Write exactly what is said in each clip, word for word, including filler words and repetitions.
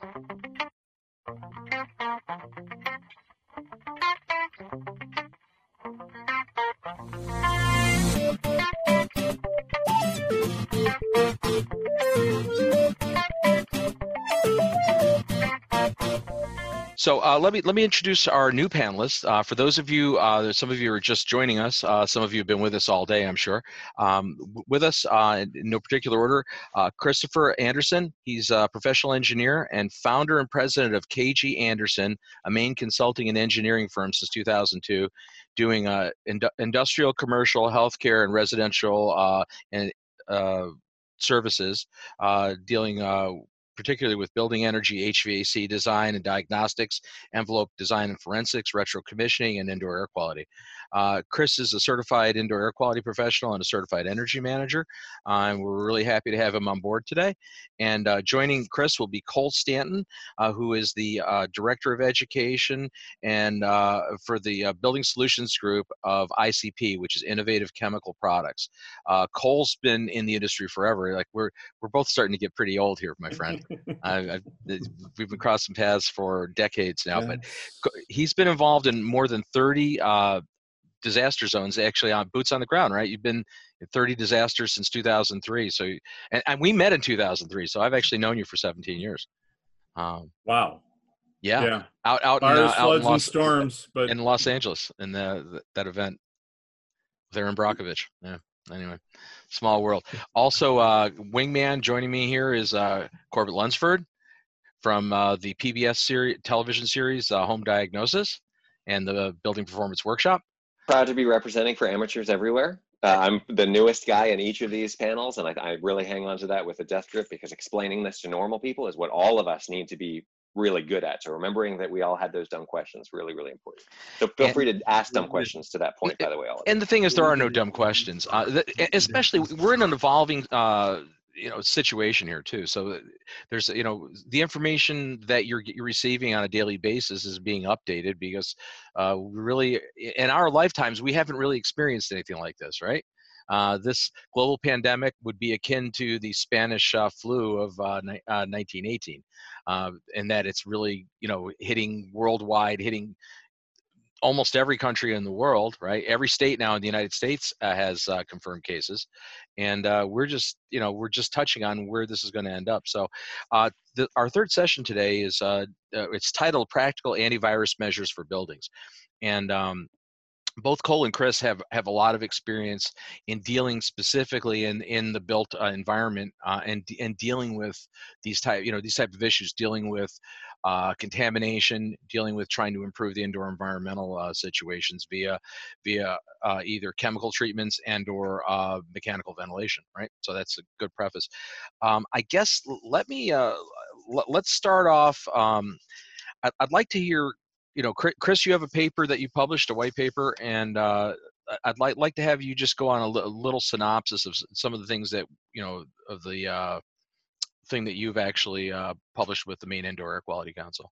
So uh, let me let me introduce our new panelists. Uh, for those of you, uh, some of you are just joining us. Uh, some of you have been with us all day, I'm sure. Um, with us, uh, in no particular order, uh, Christopher Anderson. He's a professional engineer and founder and president of K G Anderson, a main consulting and engineering firm since two thousand two, doing uh, ind industrial, commercial, healthcare, and residential uh, and uh, services, uh, dealing uh, particularly with building energy, H V A C design and diagnostics, envelope design and forensics, retro commissioning, and indoor air quality. Uh, Chris is a certified indoor air quality professional and a certified energy manager, uh, and we're really happy to have him on board today. And uh, joining Chris will be Cole Stanton, uh, who is the uh, Director of Education and uh, for the uh, Building Solutions Group of I C P, which is Innovative Chemical Products. Uh, Cole's been in the industry forever. Like we're we're both starting to get pretty old here, my friend. I've, I've, we've been crossing paths for decades now, Yeah. but he's been involved in more than thirty uh, disaster zones, actually on boots on the ground, right? You've been in thirty disasters since two thousand three. So, and, and we met in two thousand three. So I've actually known you for seventeen years. Um, Wow. yeah. Yeah. Out, out in, Fires, uh, out in floods, and Los, storms, but in Los Angeles in the, the that event there in Brockovich. Yeah. Anyway, small world. Also, uh, wingman joining me here is uh, Corbett Lunsford from uh, the P B S series, television series, uh, Home Diagnosis, and the Building Performance Workshop. Proud to be representing for amateurs everywhere. Uh, I'm the newest guy in each of these panels, and I, I really hang on to that with a death grip, because explaining this to normal people is what all of us need to be really good at. So remembering that we all had those dumb questions, really, really important. So feel And, free to ask dumb questions to that point, by the way. All of and the thing is, there are no dumb questions, uh, the, especially we're in an evolving uh, you know, situation here too. So there's, you know, the information that you're, you're receiving on a daily basis is being updated, because uh, we really, in our lifetimes, we haven't really experienced anything like this, right? Uh, this global pandemic would be akin to the Spanish uh, flu of uh, uh, nineteen eighteen, uh, in that it's really, you know, hitting worldwide, hitting almost every country in the world, right? Every state now in the United States uh, has uh, confirmed cases, and uh, we're just, you know, we're just touching on where this is going to end up. So, uh, the, our third session today is uh, uh, it's titled "Practical Antivirus Measures for Buildings," and um, both Cole and Chris have have a lot of experience in dealing specifically in in the built uh, environment uh, and and dealing with these type you know these type of issues, dealing with uh, contamination, dealing with trying to improve the indoor environmental uh, situations via via uh, either chemical treatments and or uh, mechanical ventilation, right? So that's a good preface. Um, I guess let me uh, let's start off. Um, I'd, I'd like to hear, you know, Chris, you have a paper that you published, a white paper, and uh, I'd like like to have you just go on a, li- a little synopsis of some of the things that, you know, of the uh, thing that you've actually uh, published with the Maine Indoor Air Quality Council.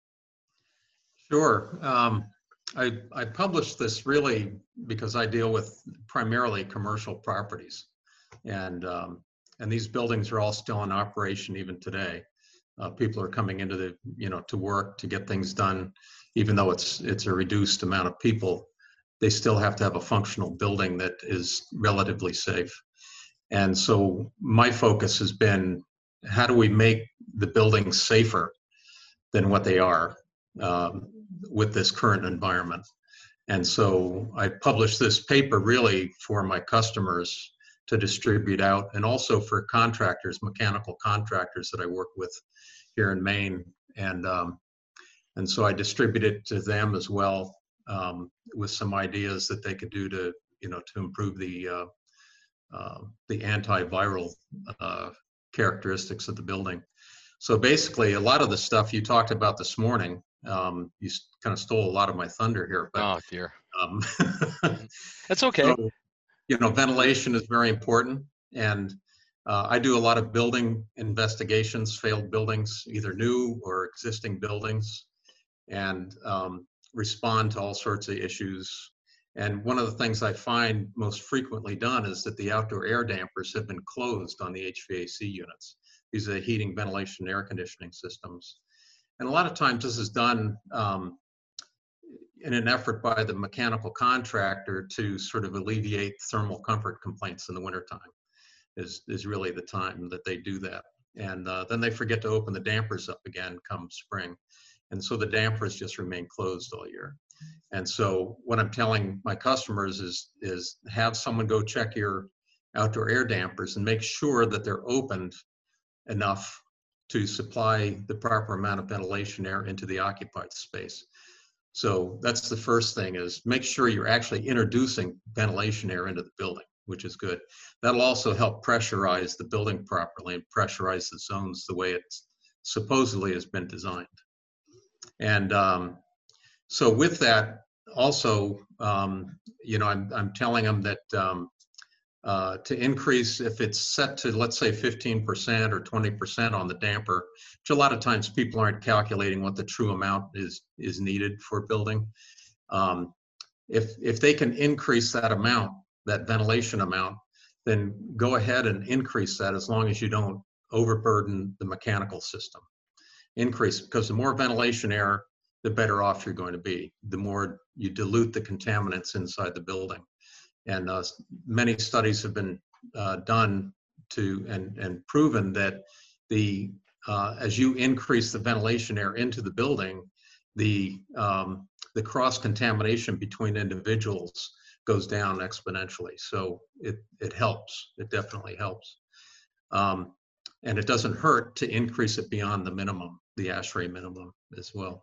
Sure. Um, I, I published this really because I deal with primarily commercial properties, and um, and these buildings are all still in operation even today. Uh, people are coming into the, you know, to work to get things done, even though it's it's a reduced amount of people. They still have to have a functional building that is relatively safe. And so my focus has been, how do we make the buildings safer than what they are um, with this current environment? And so I published this paper really for my customers to distribute out, and also for contractors, mechanical contractors that I work with here in Maine. And um, and so I distributed it to them as well, um, with some ideas that they could do to, you know, to improve the uh, uh, the antiviral uh, characteristics of the building. So basically, a lot of the stuff you talked about this morning, um, you kind of stole a lot of my thunder here. But, oh dear. Um, That's okay. So, you know, ventilation is very important, and uh, I do a lot of building investigations, failed buildings, either new or existing buildings, and um, respond to all sorts of issues. And one of the things I find most frequently done is that the outdoor air dampers have been closed on the H V A C units. These are heating, ventilation, air conditioning systems. And a lot of times this is done um, in an effort by the mechanical contractor to sort of alleviate thermal comfort complaints in the wintertime is, is really the time that they do that. And uh, then they forget to open the dampers up again come spring. And so the dampers just remain closed all year. And so what I'm telling my customers is, is have someone go check your outdoor air dampers and make sure that they're opened enough to supply the proper amount of ventilation air into the occupied space. So that's the first thing, is make sure you're actually introducing ventilation air into the building, which is good. That'll also help pressurize the building properly and pressurize the zones the way it supposedly has been designed. And um, so with that, also, um, you know, I'm, I'm telling them that um, uh, to increase, if it's set to, let's say, fifteen percent or twenty percent on the damper, which a lot of times people aren't calculating what the true amount is, is needed for building. Um, if, if they can increase that amount, that ventilation amount, then go ahead and increase that, as long as you don't overburden the mechanical system. Increase, because the more ventilation air, the better off you're going to be. The more you dilute the contaminants inside the building. And uh, many studies have been uh, done to and, and proven that the uh, as you increase the ventilation air into the building, the um, the cross contamination between individuals goes down exponentially. So it it helps. It definitely helps. Um, and it doesn't hurt to increase it beyond the minimum, the ASHRAE minimum as well.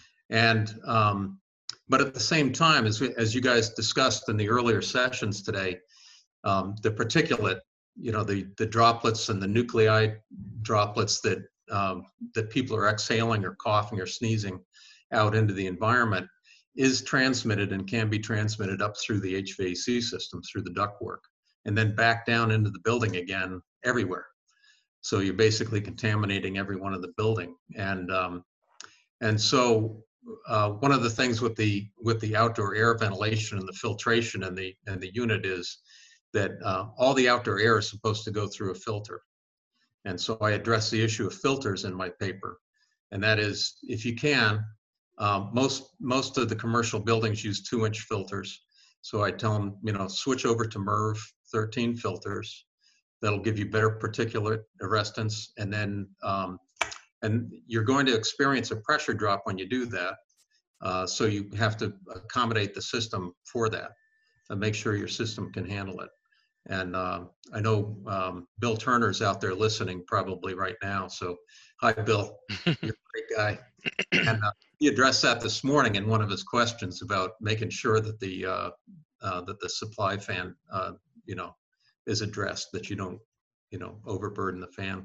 And um, but at the same time, as we, as you guys discussed in the earlier sessions today, um, the particulate, you know, the the droplets and the nuclei droplets that um, that people are exhaling or coughing or sneezing out into the environment is transmitted and can be transmitted up through the H V A C system, through the ductwork, and then back down into the building again everywhere. So you're basically contaminating every one of the building. And um, and so uh, one of the things with the with the outdoor air ventilation and the filtration and the and the unit is that uh, all the outdoor air is supposed to go through a filter. And so I address the issue of filters in my paper. And that is, if you can, um, most most of the commercial buildings use two inch filters. So I tell them, you know, switch over to MERV thirteen filters. That'll give you better particulate arrestance. And then, um, and you're going to experience a pressure drop when you do that. Uh, so you have to accommodate the system for that and make sure your system can handle it. And uh, I know um, Bill Turner's out there listening probably right now. So hi, Bill, you're a great guy. And uh, he addressed that this morning in one of his questions about making sure that the, uh, uh, that the supply fan, uh, you know, is addressed, that you don't, you know, overburden the fan.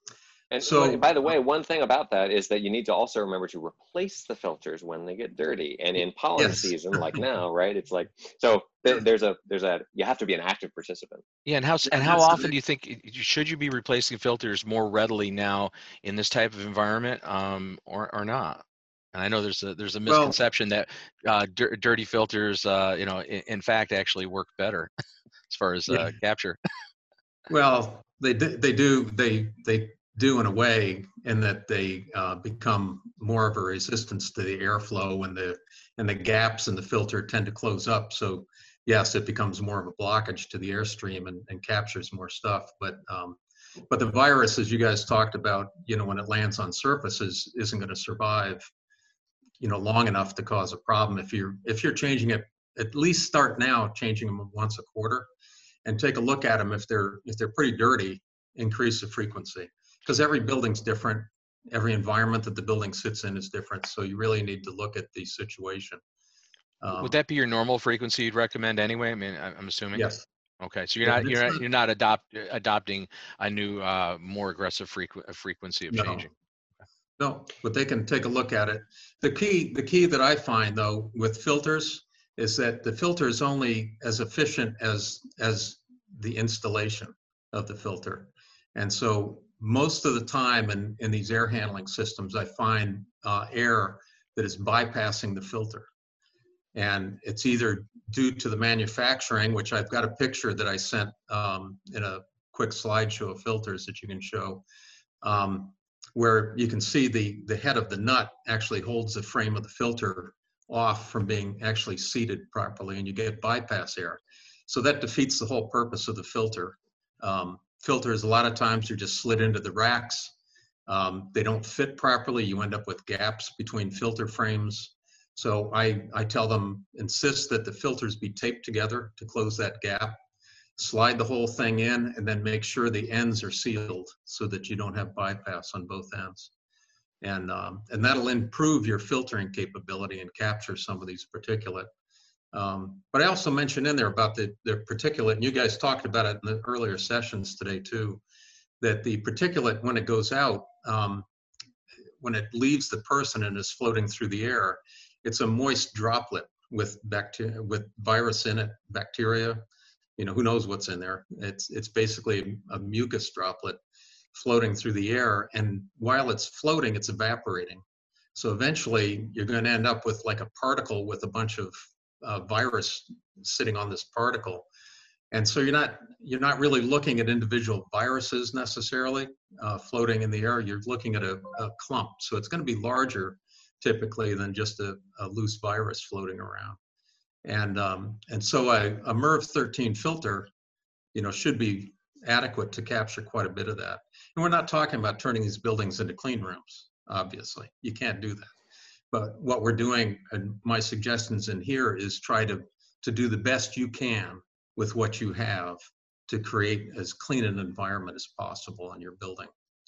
And So- so, by the way, one thing about that is that you need to also remember to replace the filters when they get dirty. And in pollen Yes. season, like now, right? It's like, so th there's a, there's a, you have to be an active participant. Yeah, and how s- and how that's- often do you think y- y- should you be replacing filters more readily now in this type of environment, um, or or not? And I know there's a there's a Well- misconception that uh, dir dirty filters, uh, you know, in, in fact, actually work better as far as uh, Yeah. capture. Well, they do, they do, they, they do in a way, in that they uh, become more of a resistance to the airflow, and the, and the gaps in the filter tend to close up. So yes, it becomes more of a blockage to the airstream and, and captures more stuff. But, um, but the virus, as you guys talked about, you know, when it lands on surfaces, isn't going to survive, you know, long enough to cause a problem. If you're, if you're changing it, at least start now changing them once a quarter. And take a look at them. If they're if they're pretty dirty, increase the frequency, because every building's different. Every environment that the building sits in is different. So you really need to look at the situation. Um, Would that be your normal frequency you'd recommend anyway? I mean, I- I'm assuming. yes. Okay, so you're Yeah, not and you're it's not not- you're not adopt adopting a new uh, more aggressive frequ frequency of No. changing. No, but they can take a look at it. The key the key that I find though with filters is that the filter is only as efficient as as the installation of the filter. And so most of the time in, in these air handling systems, I find uh, air that is bypassing the filter. And it's either due to the manufacturing, which I've got a picture that I sent um, in a quick slideshow of filters that you can show. um, where you can see the, the head of the nut actually holds the frame of the filter off from being actually seated properly, and you get bypass air. So that defeats the whole purpose of the filter. Um, filters, a lot of times, you're just slid into the racks. Um, they don't fit properly. You end up with gaps between filter frames. So I, I tell them, insist that the filters be taped together to close that gap. Slide the whole thing in, and then make sure the ends are sealed so that you don't have bypass on both ends. And, um, and that'll improve your filtering capability and capture some of these particulate. Um, but I also mentioned in there about the, the particulate, and you guys talked about it in the earlier sessions today too, that the particulate, when it goes out, um, when it leaves the person and is floating through the air, it's a moist droplet with bacteria, with virus in it, bacteria. You know, who knows what's in there. It's, it's basically a mucus droplet floating through the air. And while it's floating, it's evaporating. So eventually you're going to end up with like a particle with a bunch of uh, virus sitting on this particle. And so you're not, you're not really looking at individual viruses necessarily uh, floating in the air. You're looking at a, a clump. So it's going to be larger typically than just a, a loose virus floating around. And, um, and so a, a MERV thirteen filter, you know, should be adequate to capture quite a bit of that. And we're not talking about turning these buildings into clean rooms, obviously. You can't do that. But what we're doing, and my suggestions in here, is try to, to do the best you can with what you have to create as clean an environment as possible in your building.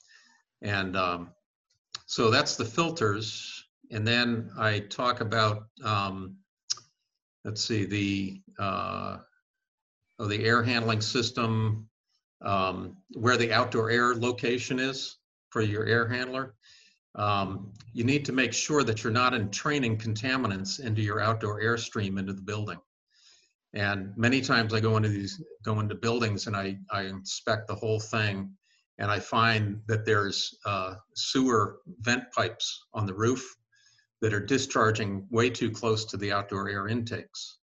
And um, so that's the filters. And then I talk about, um, let's see, the, uh, oh, the air handling system, um, where the outdoor air location is for your air handler. Um, you need to make sure that you're not entraining contaminants into your outdoor air stream into the building. And many times I go into these, go into buildings and I, I inspect the whole thing, and I find that there's uh, sewer vent pipes on the roof that are discharging way too close to the outdoor air intakes.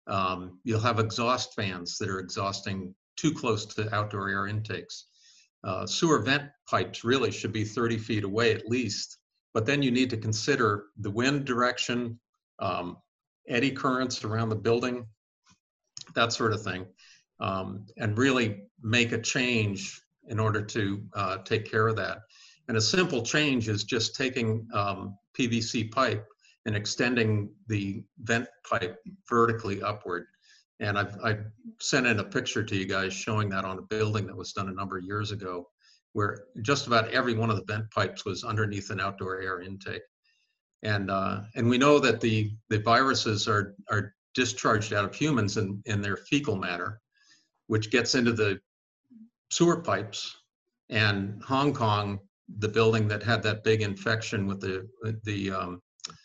Um, you'll have exhaust fans that are exhausting too close to outdoor air intakes. Uh, sewer vent pipes really should be thirty feet away at least, but then you need to consider the wind direction, um, eddy currents around the building, that sort of thing, um, and really make a change in order to uh, take care of that. And a simple change is just taking um, P V C pipe and extending the vent pipe vertically upward. And I've, I've sent in a picture to you guys showing that on a building that was done a number of years ago, where just about every one of the vent pipes was underneath an outdoor air intake. And, uh, and we know that the, the viruses are, are discharged out of humans in, in their fecal matter, which gets into the sewer pipes. And Hong Kong, the building that had that big infection with the, the um,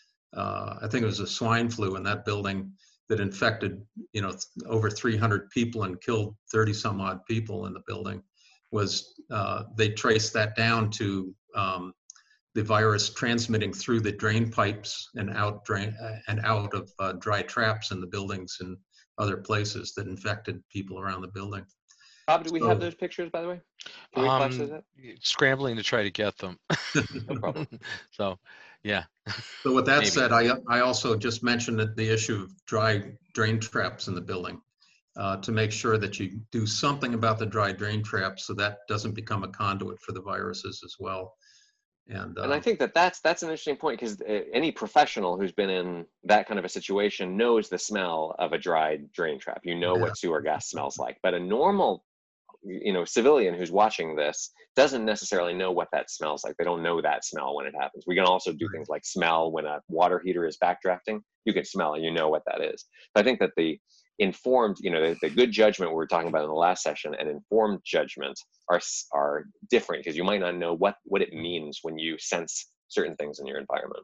uh, I think it was a swine flu in that building that infected, you know, over three hundred people and killed thirty some odd people in the building, was uh, they traced that down to um, the virus transmitting through the drain pipes and out drain uh, and out of uh, dry traps in the buildings and other places that infected people around the building. Bob, do we So, have those pictures, by the way? Can we flash those Um, up? scrambling to try to get them. No problem. So, yeah. So with that Maybe. said, I, I also just mentioned that the issue of dry drain traps in the building, uh, to make sure that you do something about the dry drain traps so that doesn't become a conduit for the viruses as well. And, uh, And I think that that's, that's an interesting point, because any professional who's been in that kind of a situation knows the smell of a dry drain trap. You know Yeah. what sewer gas smells like. But a normal, you know, civilian who's watching this doesn't necessarily know what that smells like. They don't know that smell when it happens. We can also do Right. things like smell when a water heater is backdrafting. You can smell and you know what that is. But I think that the informed, you know, the, the good judgment we were talking about in the last session and informed judgment are are different, because you might not know what what it means when you sense certain things in your environment.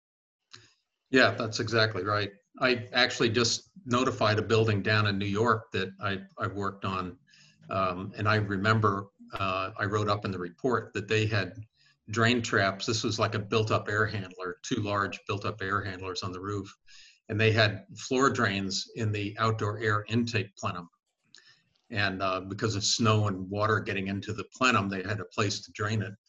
Yeah, that's exactly right. I actually just notified a building down in New York that I, I worked on. Um, and I remember uh, I wrote up in the report that they had drain traps. This was like a built-up air handler, two large built-up air handlers on the roof. And they had floor drains in the outdoor air intake plenum. And uh, because of snow and water getting into the plenum, they had a place to drain it.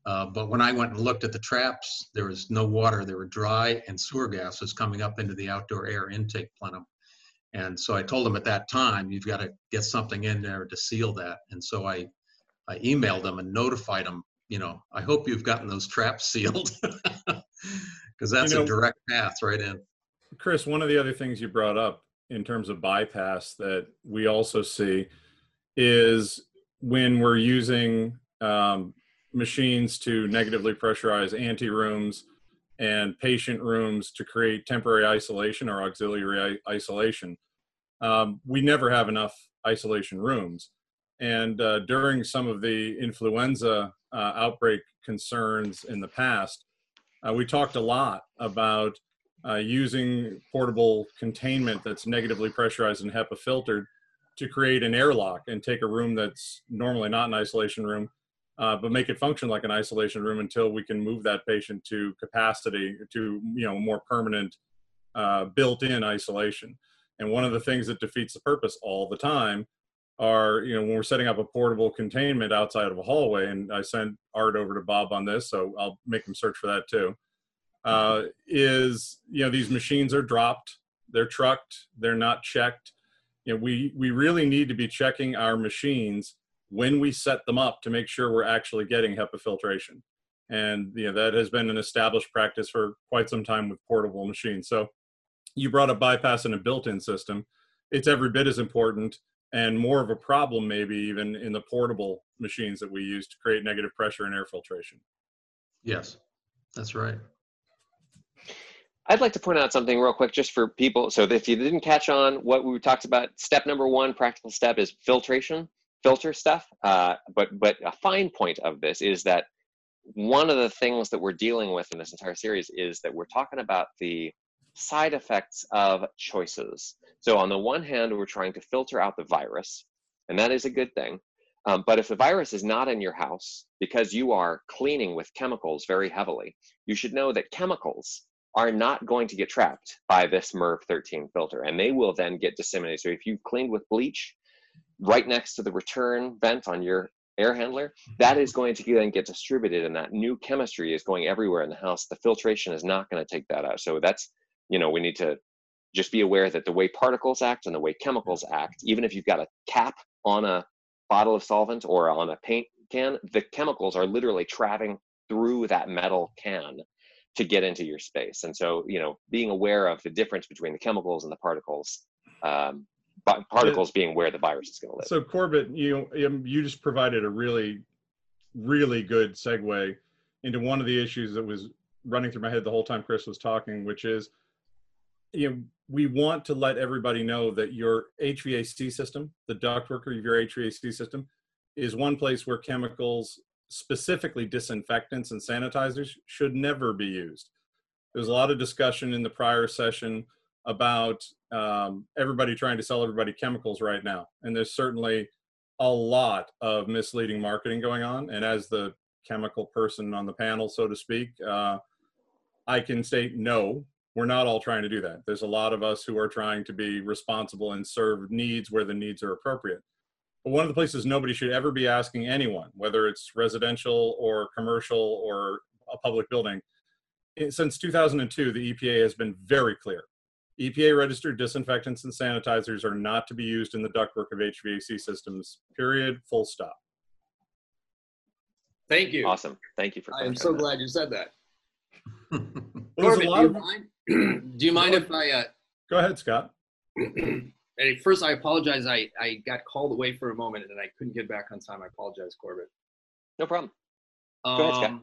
Uh, but when I went and looked at the traps, there was no water. They were dry, and sewer gas was coming up into the outdoor air intake plenum. And so I told them at that time, you've got to get something in there to seal that. And so I, I emailed them and notified them, you know, I hope you've gotten those traps sealed, because that's You know, a direct path right in. Chris, one of the other things you brought up in terms of bypass that we also see is when we're using um, machines to negatively pressurize ante rooms and patient rooms to create temporary isolation or auxiliary isolation. Um, we never have enough isolation rooms. And uh, during some of the influenza uh, outbreak concerns in the past, uh, we talked a lot about uh, using portable containment that's negatively pressurized and HEPA filtered to create an airlock and take a room that's normally not an isolation room, uh, but make it function like an isolation room until we can move that patient to capacity, to, you know, more permanent uh, built-in isolation. And one of the things that defeats the purpose all the time are, you know, when we're setting up a portable containment outside of a hallway, and I sent Art over to Bob on this, so I'll make him search for that too, uh, is, you know, these machines are dropped, they're trucked, they're not checked. You know, we, we really need to be checking our machines when we set them up to make sure we're actually getting HEPA filtration. And, you know, that has been an established practice for quite some time with portable machines. So you brought up bypass in a built-in system. It's every bit as important and more of a problem maybe even in the portable machines that we use to create negative pressure and air filtration. Yes, that's right. I'd like to point out something real quick just for people. So if you didn't catch on what we talked about, step number one, practical step, is filtration, filter stuff. Uh, but, but a fine point of this is that one of the things that we're dealing with in this entire series is that we're talking about the side effects of choices. So on the one hand, we're trying to filter out the virus, and that is a good thing. Um, but if the virus is not in your house because you are cleaning with chemicals very heavily, you should know that chemicals are not going to get trapped by this MERV thirteen filter, and they will then get disseminated. So if you've cleaned with bleach right next to the return vent on your air handler, that is going to then get distributed, and that new chemistry is going everywhere in the house. The filtration is not going to take that out. So that's, you know, we need to just be aware that the way particles act and the way chemicals act, even if you've got a cap on a bottle of solvent or on a paint can, the chemicals are literally traveling through that metal can to get into your space. And so, you know, being aware of the difference between the chemicals and the particles, um, but particles being where the virus is going to live. So Corbett, you you just provided a really, really good segue into one of the issues that was running through my head the whole time Chris was talking, which is, you know, we want to let everybody know that your H V A C system, the ductwork of your H V A C system, is one place where chemicals, specifically disinfectants and sanitizers, should never be used. There was a lot of discussion in the prior session about um, everybody trying to sell everybody chemicals right now. And there's certainly a lot of misleading marketing going on. And as the chemical person on the panel, so to speak, uh, I can state no, we're not all trying to do that. There's a lot of us who are trying to be responsible and serve needs where the needs are appropriate. But one of the places nobody should ever be asking anyone, whether it's residential or commercial or a public building, since two thousand two, the E P A has been very clear. E P A registered disinfectants and sanitizers are not to be used in the ductwork of H V A C systems, period, full stop. Thank you. Awesome. Thank you for I am so that. glad you said that. Well, Corbett, a lot do you of, mind, do you mind if I, uh, go ahead, Scott. and first I apologize, I, I got called away for a moment and I couldn't get back on time. I apologize, Corbett. No problem. Um, Go ahead, Scott.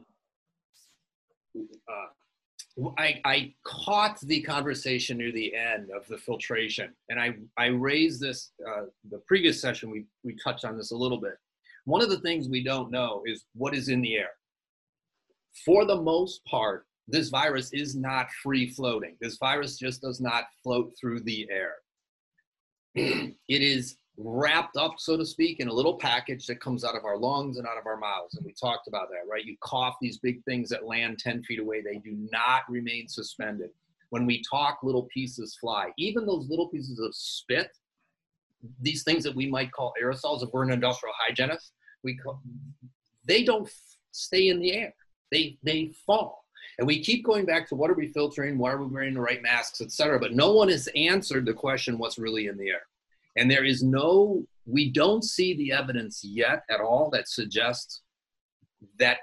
Uh, I, I caught the conversation near the end of the filtration, and I, I raised this, uh, the previous session, we, we touched on this a little bit. One of the things we don't know is what is in the air. For the most part, this virus is not free floating. This virus just does not float through the air. It is wrapped up, so to speak, in a little package that comes out of our lungs and out of our mouths. And we talked about that, right? You cough, these big things that land ten feet away, they do not remain suspended. When we talk, little pieces fly. Even those little pieces of spit, these things that we might call aerosols, if we're an industrial hygienist, we call, they don't stay in the air. They, they fall. And we keep going back to what are we filtering? Why are we wearing the right masks, et cetera? But no one has answered the question, what's really in the air? And there is no, we don't see the evidence yet at all that suggests that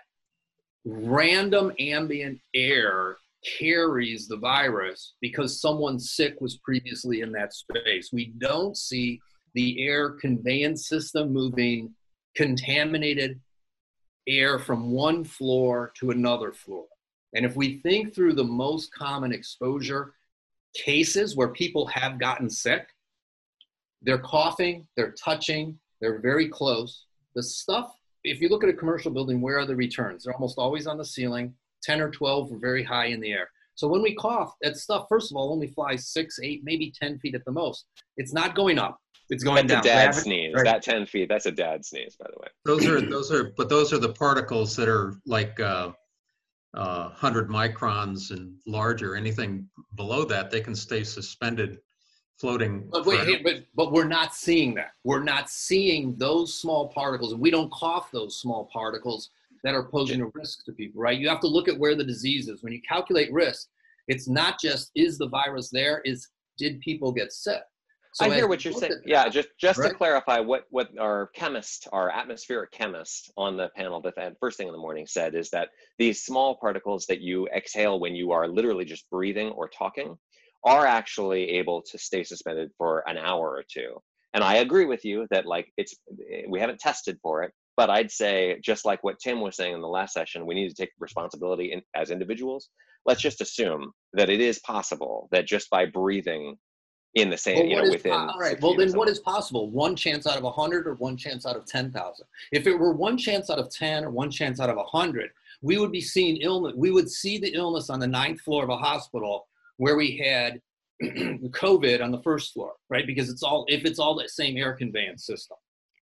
random ambient air carries the virus because someone sick was previously in that space. We don't see the air conveyance system moving contaminated air from one floor to another floor. And if we think through the most common exposure cases where people have gotten sick, they're coughing, they're touching, they're very close. The stuff, if you look at a commercial building, where are the returns? They're almost always on the ceiling, ten or twelve are very high in the air. So when we cough, that stuff, first of all, only flies six, eight, maybe ten feet at the most. It's not going up, it's going That's down. a dad Gravity- sneeze. right. That ten feet, that's a dad sneeze, by the way. Those are, those are, but those are the particles that are like uh, uh, one hundred microns and larger. Anything below that, they can stay suspended, floating. But wait, forever. hey, but but we're not seeing that. We're not seeing those small particles, and we don't cough those small particles that are posing a risk to people, right? You have to look at where the disease is. When you calculate risk, it's not just is the virus there, is did people get sick? So I as hear we what you're look saying. at Yeah, that, just just to right? clarify, what what our chemist, our atmospheric chemist on the panel that had first thing in the morning said is that these small particles that you exhale when you are literally just breathing or talking are actually able to stay suspended for an hour or two. And I agree with you that like it's we haven't tested for it, but I'd say just like what Tim was saying in the last session, we need to take responsibility in, as individuals. Let's just assume that it is possible that just by breathing in the same, Well, you what know, is within. po- all right. six Well, feet of then what someone. is possible? One chance out of a hundred, or one chance out of ten thousand? If it were one chance out of ten, or one chance out of a hundred, we would be seeing illness. We would see the illness on the ninth floor of a hospital where we had COVID on the first floor, right? Because it's all if it's all the same air conveyance system.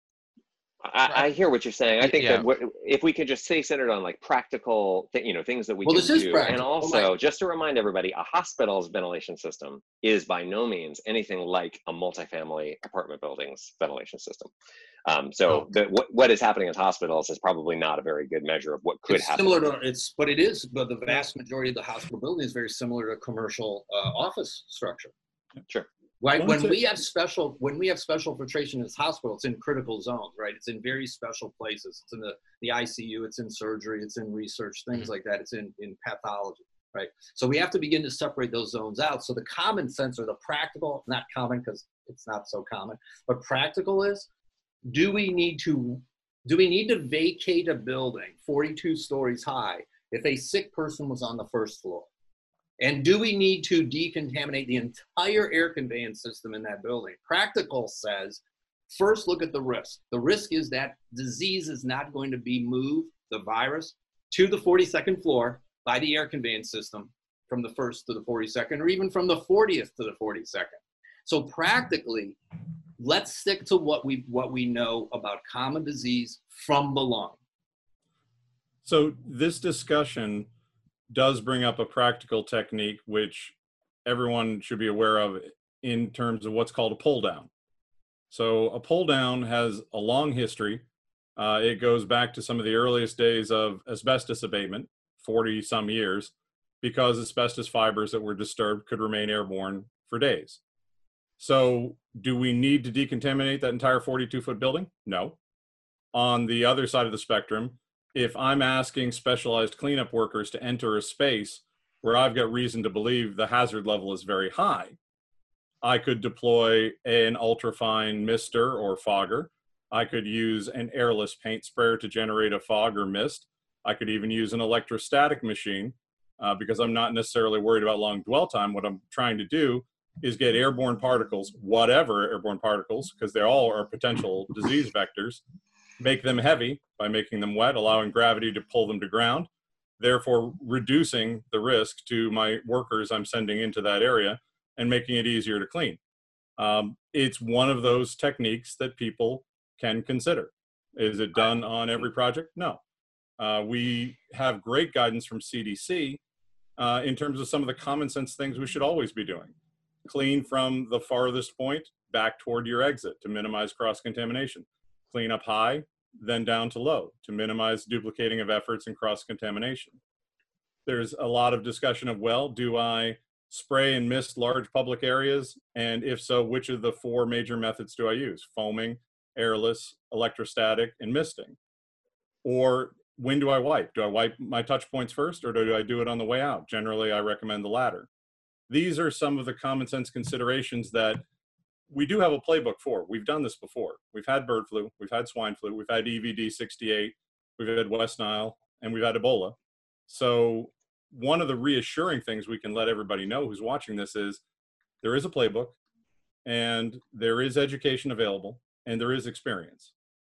I, I hear what you're saying. I think Yeah. that what, if we could just stay centered on like practical, th- you know, things that we Well, can this is do, practical. and Oh, also my- just to remind everybody, a hospital's ventilation system is by no means anything like a multifamily apartment building's ventilation system. Um, so Oh. the, what what is happening at hospitals is probably not a very good measure of what could It's happen. similar to it's, but it is. But the vast majority of the hospital building is very similar to a commercial uh, office structure. Sure. Right. Well, When that's we have special, when we have special filtration in this hospital, it's in critical zones, right? It's in very special places. It's in the, the I C U, it's in surgery, it's in research, things Mhm. like that. It's in, in pathology, right? So we have to begin to separate those zones out. So the common sense or the practical, not common because it's not so common, but practical is, do we need to, do we need to vacate a building forty-two stories high if a sick person was on the first floor? And do we need to decontaminate the entire air conveyance system in that building? Practical says, first look at the risk. The risk is that disease is not going to be moved, the virus, to the forty-second floor by the air conveyance system from the first to the forty-second, or even from the fortieth to the forty-second. So practically, let's stick to what we, what we know about common disease from the lung. So this discussion does bring up a practical technique which everyone should be aware of in terms of what's called a pull down. So a pull down has a long history. Uh, it goes back to some of the earliest days of asbestos abatement, forty some years, because asbestos fibers that were disturbed could remain airborne for days. So do we need to decontaminate that entire forty-two foot building? No. On the other side of the spectrum, if I'm asking specialized cleanup workers to enter a space where I've got reason to believe the hazard level is very high, I could deploy an ultrafine mister or fogger. I could use an airless paint sprayer to generate a fog or mist. I could even use an electrostatic machine uh, because I'm not necessarily worried about long dwell time. What I'm trying to do is get airborne particles, whatever airborne particles, because they all are potential disease vectors, make them heavy by making them wet, allowing gravity to pull them to ground, therefore reducing the risk to my workers I'm sending into that area and making it easier to clean. Um, it's one of those techniques that people can consider. Is it done on every project? No. Uh, we have great guidance from C D C uh, in terms of some of the common sense things we should always be doing. Clean from the farthest point back toward your exit to minimize cross-contamination. Clean up high, then down to low to minimize duplicating of efforts and cross-contamination. There's a lot of discussion of, well, do I spray and mist large public areas? And if so, which of the four major methods do I use? Foaming, airless, electrostatic, and misting. Or when do I wipe? Do I wipe my touch points first, or do I do it on the way out? Generally, I recommend the latter. These are some of the common sense considerations that we do have a playbook for. We've done this before. We've had bird flu, we've had swine flu, we've had E V D sixty-eight, we've had West Nile, and we've had Ebola. So one of the reassuring things we can let everybody know who's watching this is there is a playbook, and there is education available, and there is experience.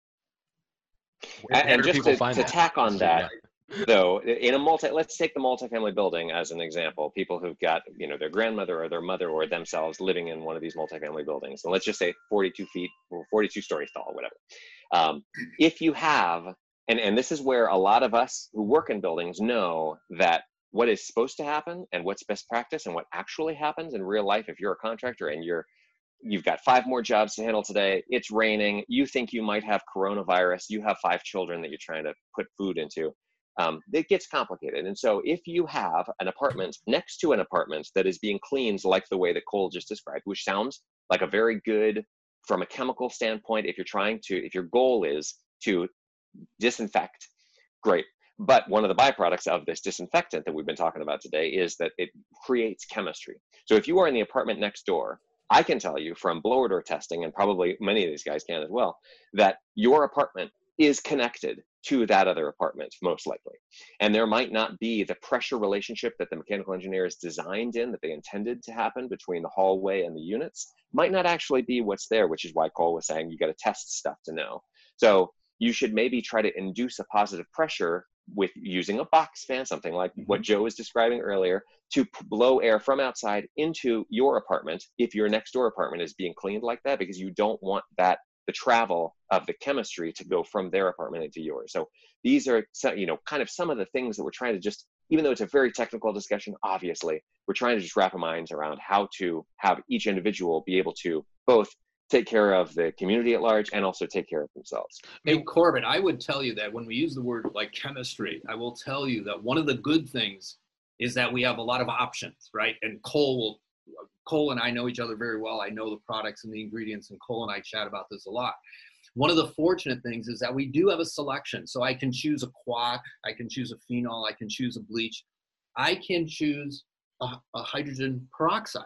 Where, And, where and do just people to, find to that? tack on Yeah. that, though, in a multi, let's take the multifamily building as an example. People who've got, you know, their grandmother or their mother or themselves living in one of these multifamily buildings, and let's just say forty-two feet or forty-two stories tall, whatever. Um, if you have, and and this is where a lot of us who work in buildings know that what is supposed to happen and what's best practice and what actually happens in real life. If you're a contractor and you're you've got five more jobs to handle today, it's raining, you think you might have coronavirus, you have five children that you're trying to put food into, um, it gets complicated. And so if you have an apartment next to an apartment that is being cleaned like the way that Cole just described, which sounds like a very good, from a chemical standpoint, if you're trying to, if your goal is to disinfect, great. But one of the byproducts of this disinfectant that we've been talking about today is that it creates chemistry. So if you are in the apartment next door, I can tell you from blower door testing, and probably many of these guys can as well, that your apartment is connected to that other apartment, most likely. And there might not be the pressure relationship that the mechanical engineers designed in, that they intended to happen between the hallway and the units, might not actually be what's there, which is why Cole was saying you got to test stuff to know. So you should maybe try to induce a positive pressure with using a box fan, something like what Joe was describing earlier, to blow air from outside into your apartment if your next door apartment is being cleaned like that, because you don't want that, the travel of the chemistry to go from their apartment into yours. So these are, you know, kind of some of the things that we're trying to just, even though it's a very technical discussion, obviously, we're trying to just wrap our minds around how to have each individual be able to both take care of the community at large and also take care of themselves. Hey, Corbin, I would tell you that when we use the word like chemistry, I will tell you that one of the good things is that we have a lot of options, right? And Cole will, Cole and I know each other very well. I know the products and the ingredients, and Cole and I chat about this a lot. One of the fortunate things is that we do have a selection. So I can choose a quat, I can choose a phenol, I can choose a bleach. I can choose a, a hydrogen peroxide.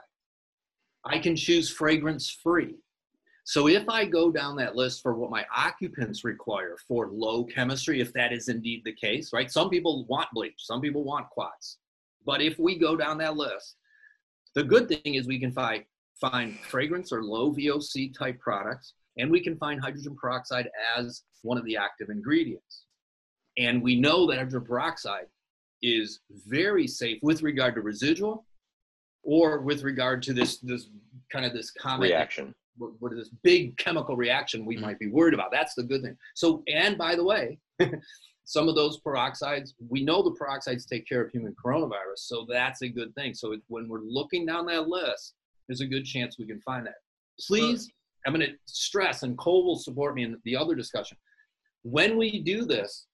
I can choose fragrance-free. So if I go down that list for what my occupants require for low chemistry, if that is indeed the case, right? Some people want bleach, some people want quats. But if we go down that list, the good thing is we can find, find fragrance or low V O C type products, and we can find hydrogen peroxide as one of the active ingredients. And we know that hydrogen peroxide is very safe with regard to residual or with regard to this, this kind of this common reaction. What, what is this big chemical reaction we might be worried about. That's the good thing. So, and by the way, some of those peroxides, we know the peroxides take care of human coronavirus, so that's a good thing. So it, when we're looking down that list, there's a good chance we can find that. Please, I'm going to stress, and Cole will support me in the other discussion. When we do this,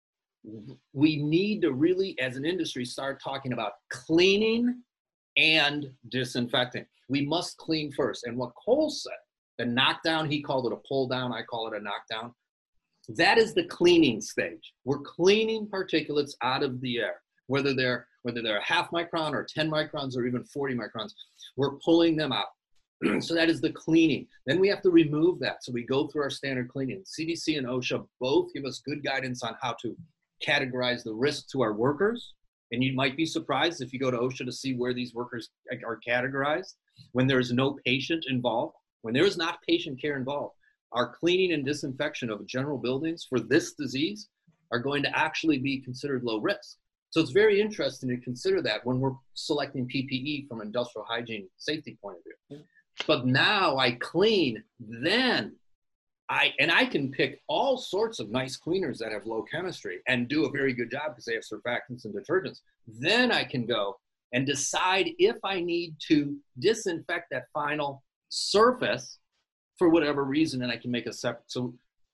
we need to really, as an industry, start talking about cleaning and disinfecting. We must clean first. And what Cole said, the knockdown, he called it a pull down, I call it a knockdown. That is the cleaning stage. We're cleaning particulates out of the air, whether they're whether they're a half micron or ten microns or even forty microns. We're pulling them out. So that is the cleaning. Then we have to remove that. So we go through our standard cleaning. C D C and OSHA both give us good guidance on how to categorize the risk to our workers. And you might be surprised if you go to OSHA to see where these workers are categorized. When there is no patient involved, when there is not patient care involved, our cleaning and disinfection of general buildings for this disease are going to actually be considered low risk. So it's very interesting to consider that when we're selecting P P E from an industrial hygiene safety point of view. But now I clean, then I, and I can pick all sorts of nice cleaners that have low chemistry and do a very good job because they have surfactants and detergents. Then I can go and decide if I need to disinfect that final surface for whatever reason, and I can make a separate. So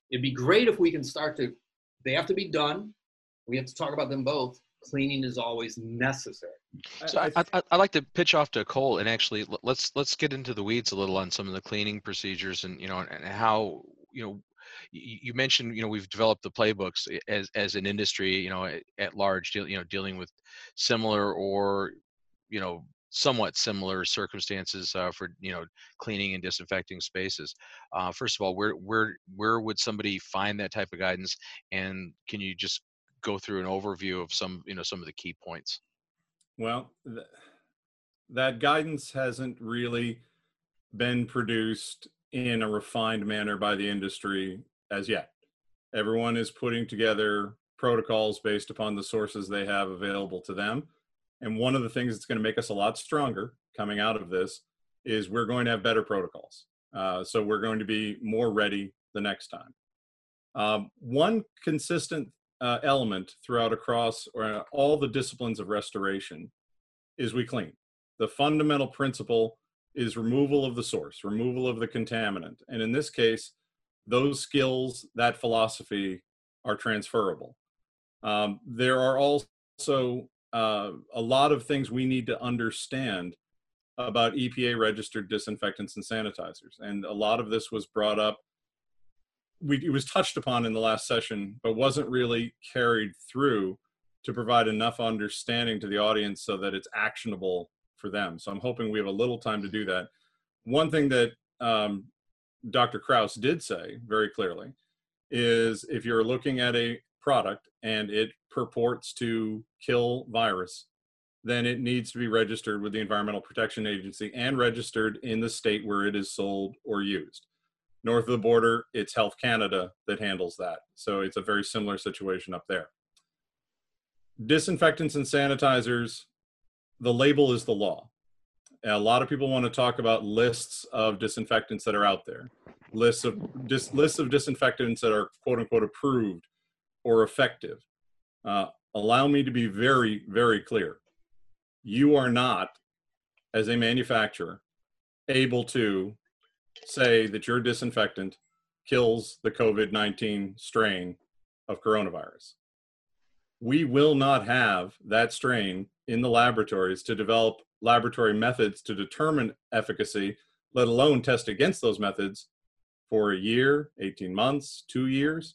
it'd be great if we can start to, they have to be done. We have to talk about them both. Cleaning is always necessary. So I, I, I'd like to pitch off to Cole and actually l- let's let's get into the weeds a little on some of the cleaning procedures and you know and how you know you, you mentioned you know we've developed the playbooks as as an industry you know at, at large deal, you know dealing with similar or you know somewhat similar circumstances uh, for you know cleaning and disinfecting spaces. Uh, first of all, where where where would somebody find that type of guidance, and can you just go through an overview of some you know some of the key points? Well, th- that guidance hasn't really been produced in a refined manner by the industry as yet. Everyone is putting together protocols based upon the sources they have available to them. And one of the things that's going to make us a lot stronger coming out of this is we're going to have better protocols. Uh, so we're going to be more ready the next time. Um, one consistent uh, element throughout across uh, all the disciplines of restoration is we clean. The fundamental principle is removal of the source, removal of the contaminant. And in this case, those skills, that philosophy are transferable. Um, there are also uh, a lot of things we need to understand about E P A registered disinfectants and sanitizers. And a lot of this was brought up, we, it was touched upon in the last session, but wasn't really carried through to provide enough understanding to the audience so that it's actionable for them. So I'm hoping we have a little time to do that. One thing that um, Doctor Kraus did say very clearly is if you're looking at a product and it purports to kill virus, then it needs to be registered with the Environmental Protection Agency and registered in the state where it is sold or used. North of the border, it's Health Canada that handles that. So it's a very similar situation up there. Disinfectants and sanitizers, the label is the law. A lot of people want to talk about lists of disinfectants that are out there, lists of dis, lists of disinfectants that are quote unquote approved or effective. Uh, allow me to be very, very clear. You are not, as a manufacturer, able to say that your disinfectant kills the COVID nineteen strain of coronavirus. We will not have that strain in the laboratories to develop laboratory methods to determine efficacy, let alone test against those methods for a year, eighteen months, two years.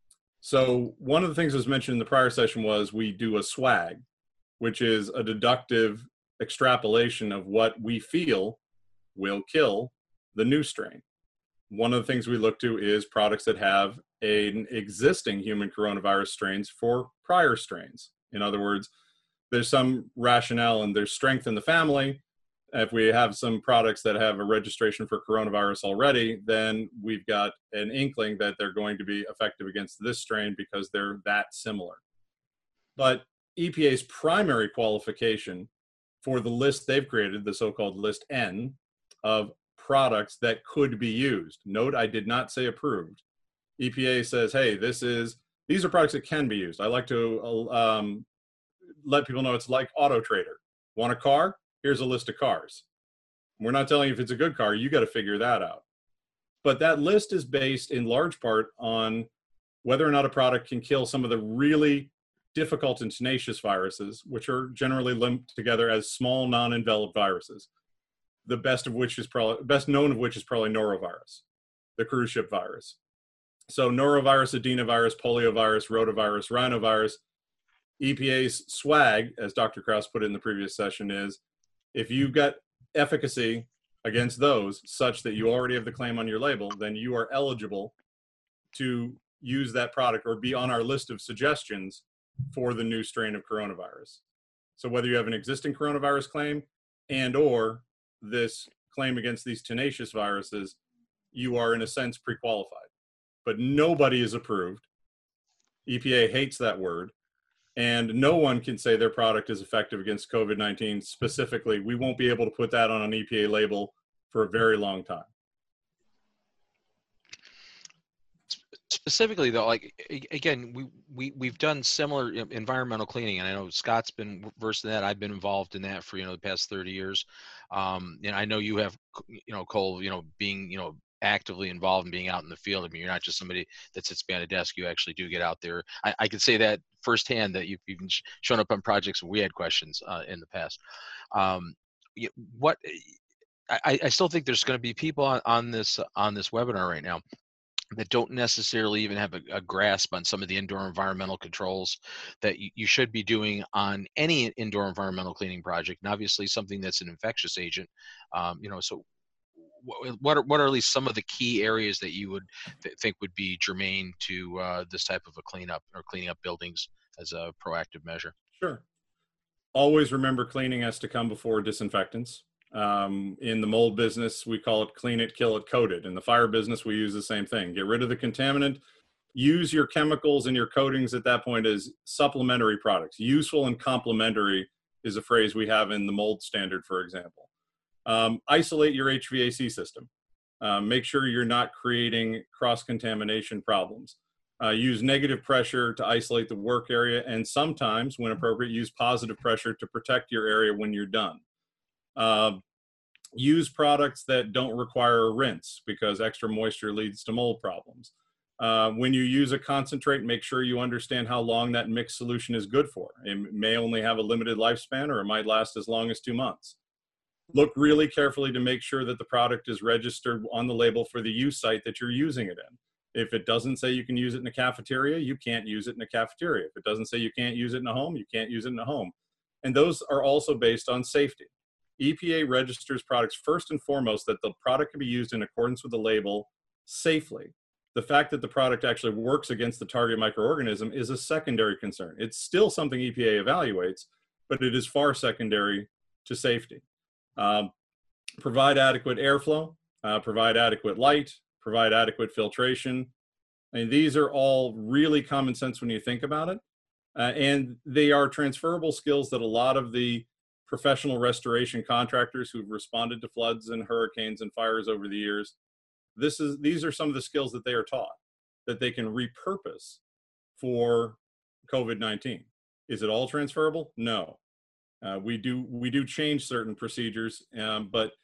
So one of the things that was mentioned in the prior session was we do a swag, which is a deductive extrapolation of what we feel will kill the new strain. One of the things we look to is products that have an existing human coronavirus strains for prior strains. In other words, there's some rationale and there's strength in the family. If we have some products that have a registration for coronavirus already, then we've got an inkling that they're going to be effective against this strain because they're that similar. But E P A's primary qualification for the list they've created, the so-called list N, of products that could be used. Note, I did not say approved. E P A says, hey, this is, these are products that can be used. I like to um, let people know it's like Auto Trader. Want a car? Here's a list of cars. We're not telling you if it's a good car, you got to figure that out. But that list is based in large part on whether or not a product can kill some of the really difficult and tenacious viruses, which are generally linked together as small non-enveloped viruses. The best of which is probably, best known of which is probably norovirus, the cruise ship virus. So norovirus, adenovirus, poliovirus, rotavirus, rhinovirus. E P A's swag, as Doctor Kraus put it in the previous session, is if you've got efficacy against those such that you already have the claim on your label, then you are eligible to use that product or be on our list of suggestions for the new strain of coronavirus. So whether you have an existing coronavirus claim and or this claim against these tenacious viruses, you are in a sense pre-qualified. But nobody is approved. E P A hates that word. And no one can say their product is effective against COVID nineteen specifically. We won't be able to put that on an E P A label for a very long time. Specifically though, like again, we, we, we've done similar environmental cleaning, and I know Scott's been versed in that. I've been involved in that for, you know, the past thirty years. Um, and I know you have, you know, Cole, you know, being, you know, actively involved in being out in the field. I mean, you're not just somebody that sits behind a desk. You actually do get out there. I, I could say that firsthand, that you've even shown up on projects where we had questions uh, in the past. Um, you- what I, I still think there's going to be people on, on this on this webinar right now that don't necessarily even have a, a grasp on some of the indoor environmental controls that you, you should be doing on any indoor environmental cleaning project, and obviously something that's an infectious agent. Um, you know, so what what are, what are at least some of the key areas that you would th- think would be germane to uh, this type of a cleanup, or cleaning up buildings as a proactive measure? Sure. Always remember, cleaning has to come before disinfectants. Um, in the mold business, we call it clean it, kill it, coat it. In the fire business, we use the same thing. Get rid of the contaminant. Use your chemicals and your coatings at that point as supplementary products. Useful and complementary is a phrase we have in the mold standard, for example. Um, isolate your H V A C system. Um, make sure you're not creating cross-contamination problems. Uh, use negative pressure to isolate the work area, and sometimes, when appropriate, use positive pressure to protect your area when you're done. Uh, use products that don't require a rinse, because extra moisture leads to mold problems. Uh, when you use a concentrate, make sure you understand how long that mixed solution is good for. It may only have a limited lifespan, or it might last as long as two months. Look really carefully to make sure that the product is registered on the label for the use site that you're using it in. If it doesn't say you can use it in a cafeteria, you can't use it in a cafeteria. If it doesn't say you can't use it in a home, you can't use it in a home. And those are also based on safety. E P A registers products first and foremost that the product can be used in accordance with the label safely. The fact that the product actually works against the target microorganism is a secondary concern. It's still something E P A evaluates, but it is far secondary to safety. Um, provide adequate airflow, uh, provide adequate light, provide adequate filtration. And these are all really common sense when you think about it. Uh, and they are transferable skills that a lot of the professional restoration contractors who've responded to floods and hurricanes and fires over the years, this is, these are some of the skills that they are taught that they can repurpose for COVID nineteen. Is it all transferable? No. Uh, we do we do change certain procedures, um, but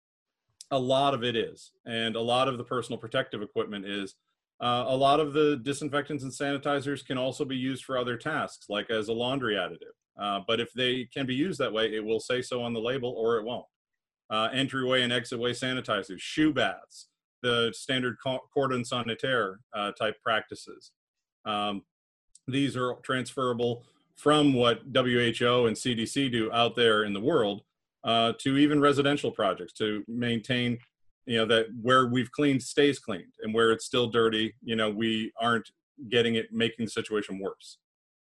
a lot of it is, and a lot of the personal protective equipment is. Uh, a lot of the disinfectants and sanitizers can also be used for other tasks, like as a laundry additive. Uh, but if they can be used that way, it will say so on the label, or it won't. Uh, entryway and exitway sanitizers, shoe baths, the standard cordon sanitaire uh, type practices. Um, these are transferable from what W H O and C D C do out there in the world uh, to even residential projects to maintain, you know, that where we've cleaned stays cleaned, and where it's still dirty, you know, we aren't getting it, making the situation worse.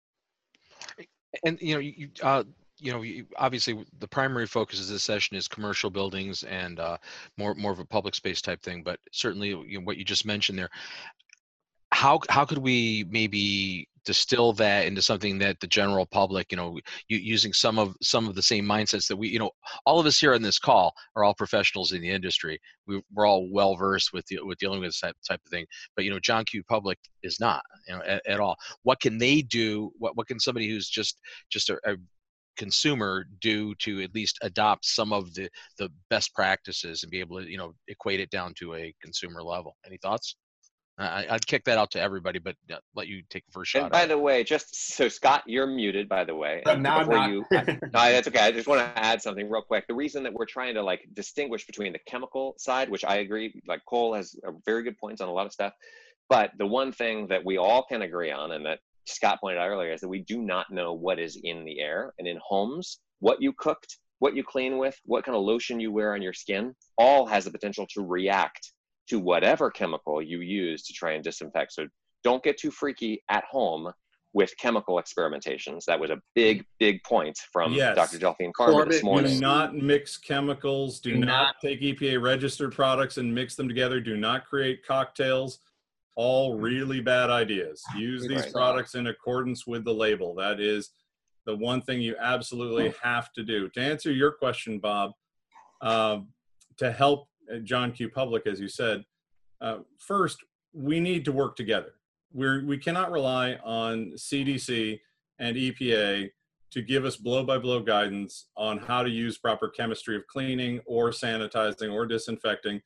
And, you know, you, uh, you know, you, obviously the primary focus of this session is commercial buildings and uh, more, more of a public space type thing, but certainly, you know, what you just mentioned there, how, how could we maybe distill that into something that the general public, you know, you, using some of some of the same mindsets that we, you know, all of us here on this call are all professionals in the industry. We, we're all well versed with the, with dealing with this type, type of thing. But, you know, John Q. Public is not, you know, at, at all. What can they do? What what can somebody who's just just a, a consumer do to at least adopt some of the the best practices and be able to, you know, equate it down to a consumer level? Any thoughts? I, I'd kick that out to everybody, but uh, let you take the first shot. And by the way, just so Scott, you're muted, by the way. But now I'm not. You, I, no, that's okay. I just want to add something real quick. The reason that we're trying to like distinguish between the chemical side, which I agree, like Cole has a very good points on a lot of stuff, but the one thing that we all can agree on, and that Scott pointed out earlier, is that we do not know what is in the air. And in homes, what you cooked, what you clean with, what kind of lotion you wear on your skin, all has the potential to react to whatever chemical you use to try and disinfect. So don't get too freaky at home with chemical experimentations. That was a big, big point from Yes. Doctor Delphine Carver Corbett, this morning. Do not mix chemicals. Do, Do not, not- take E P A registered products and mix them together. Do not create cocktails. All really bad ideas. Use these Right. products in accordance with the label. That is the one thing you absolutely have to do. To answer your question, Bob, um, to help John Q. Public, as you said, uh, first, we need to work together. We're, we cannot rely on C D C and E P A to give us blow-by-blow guidance on how to use proper chemistry of cleaning or sanitizing or disinfecting.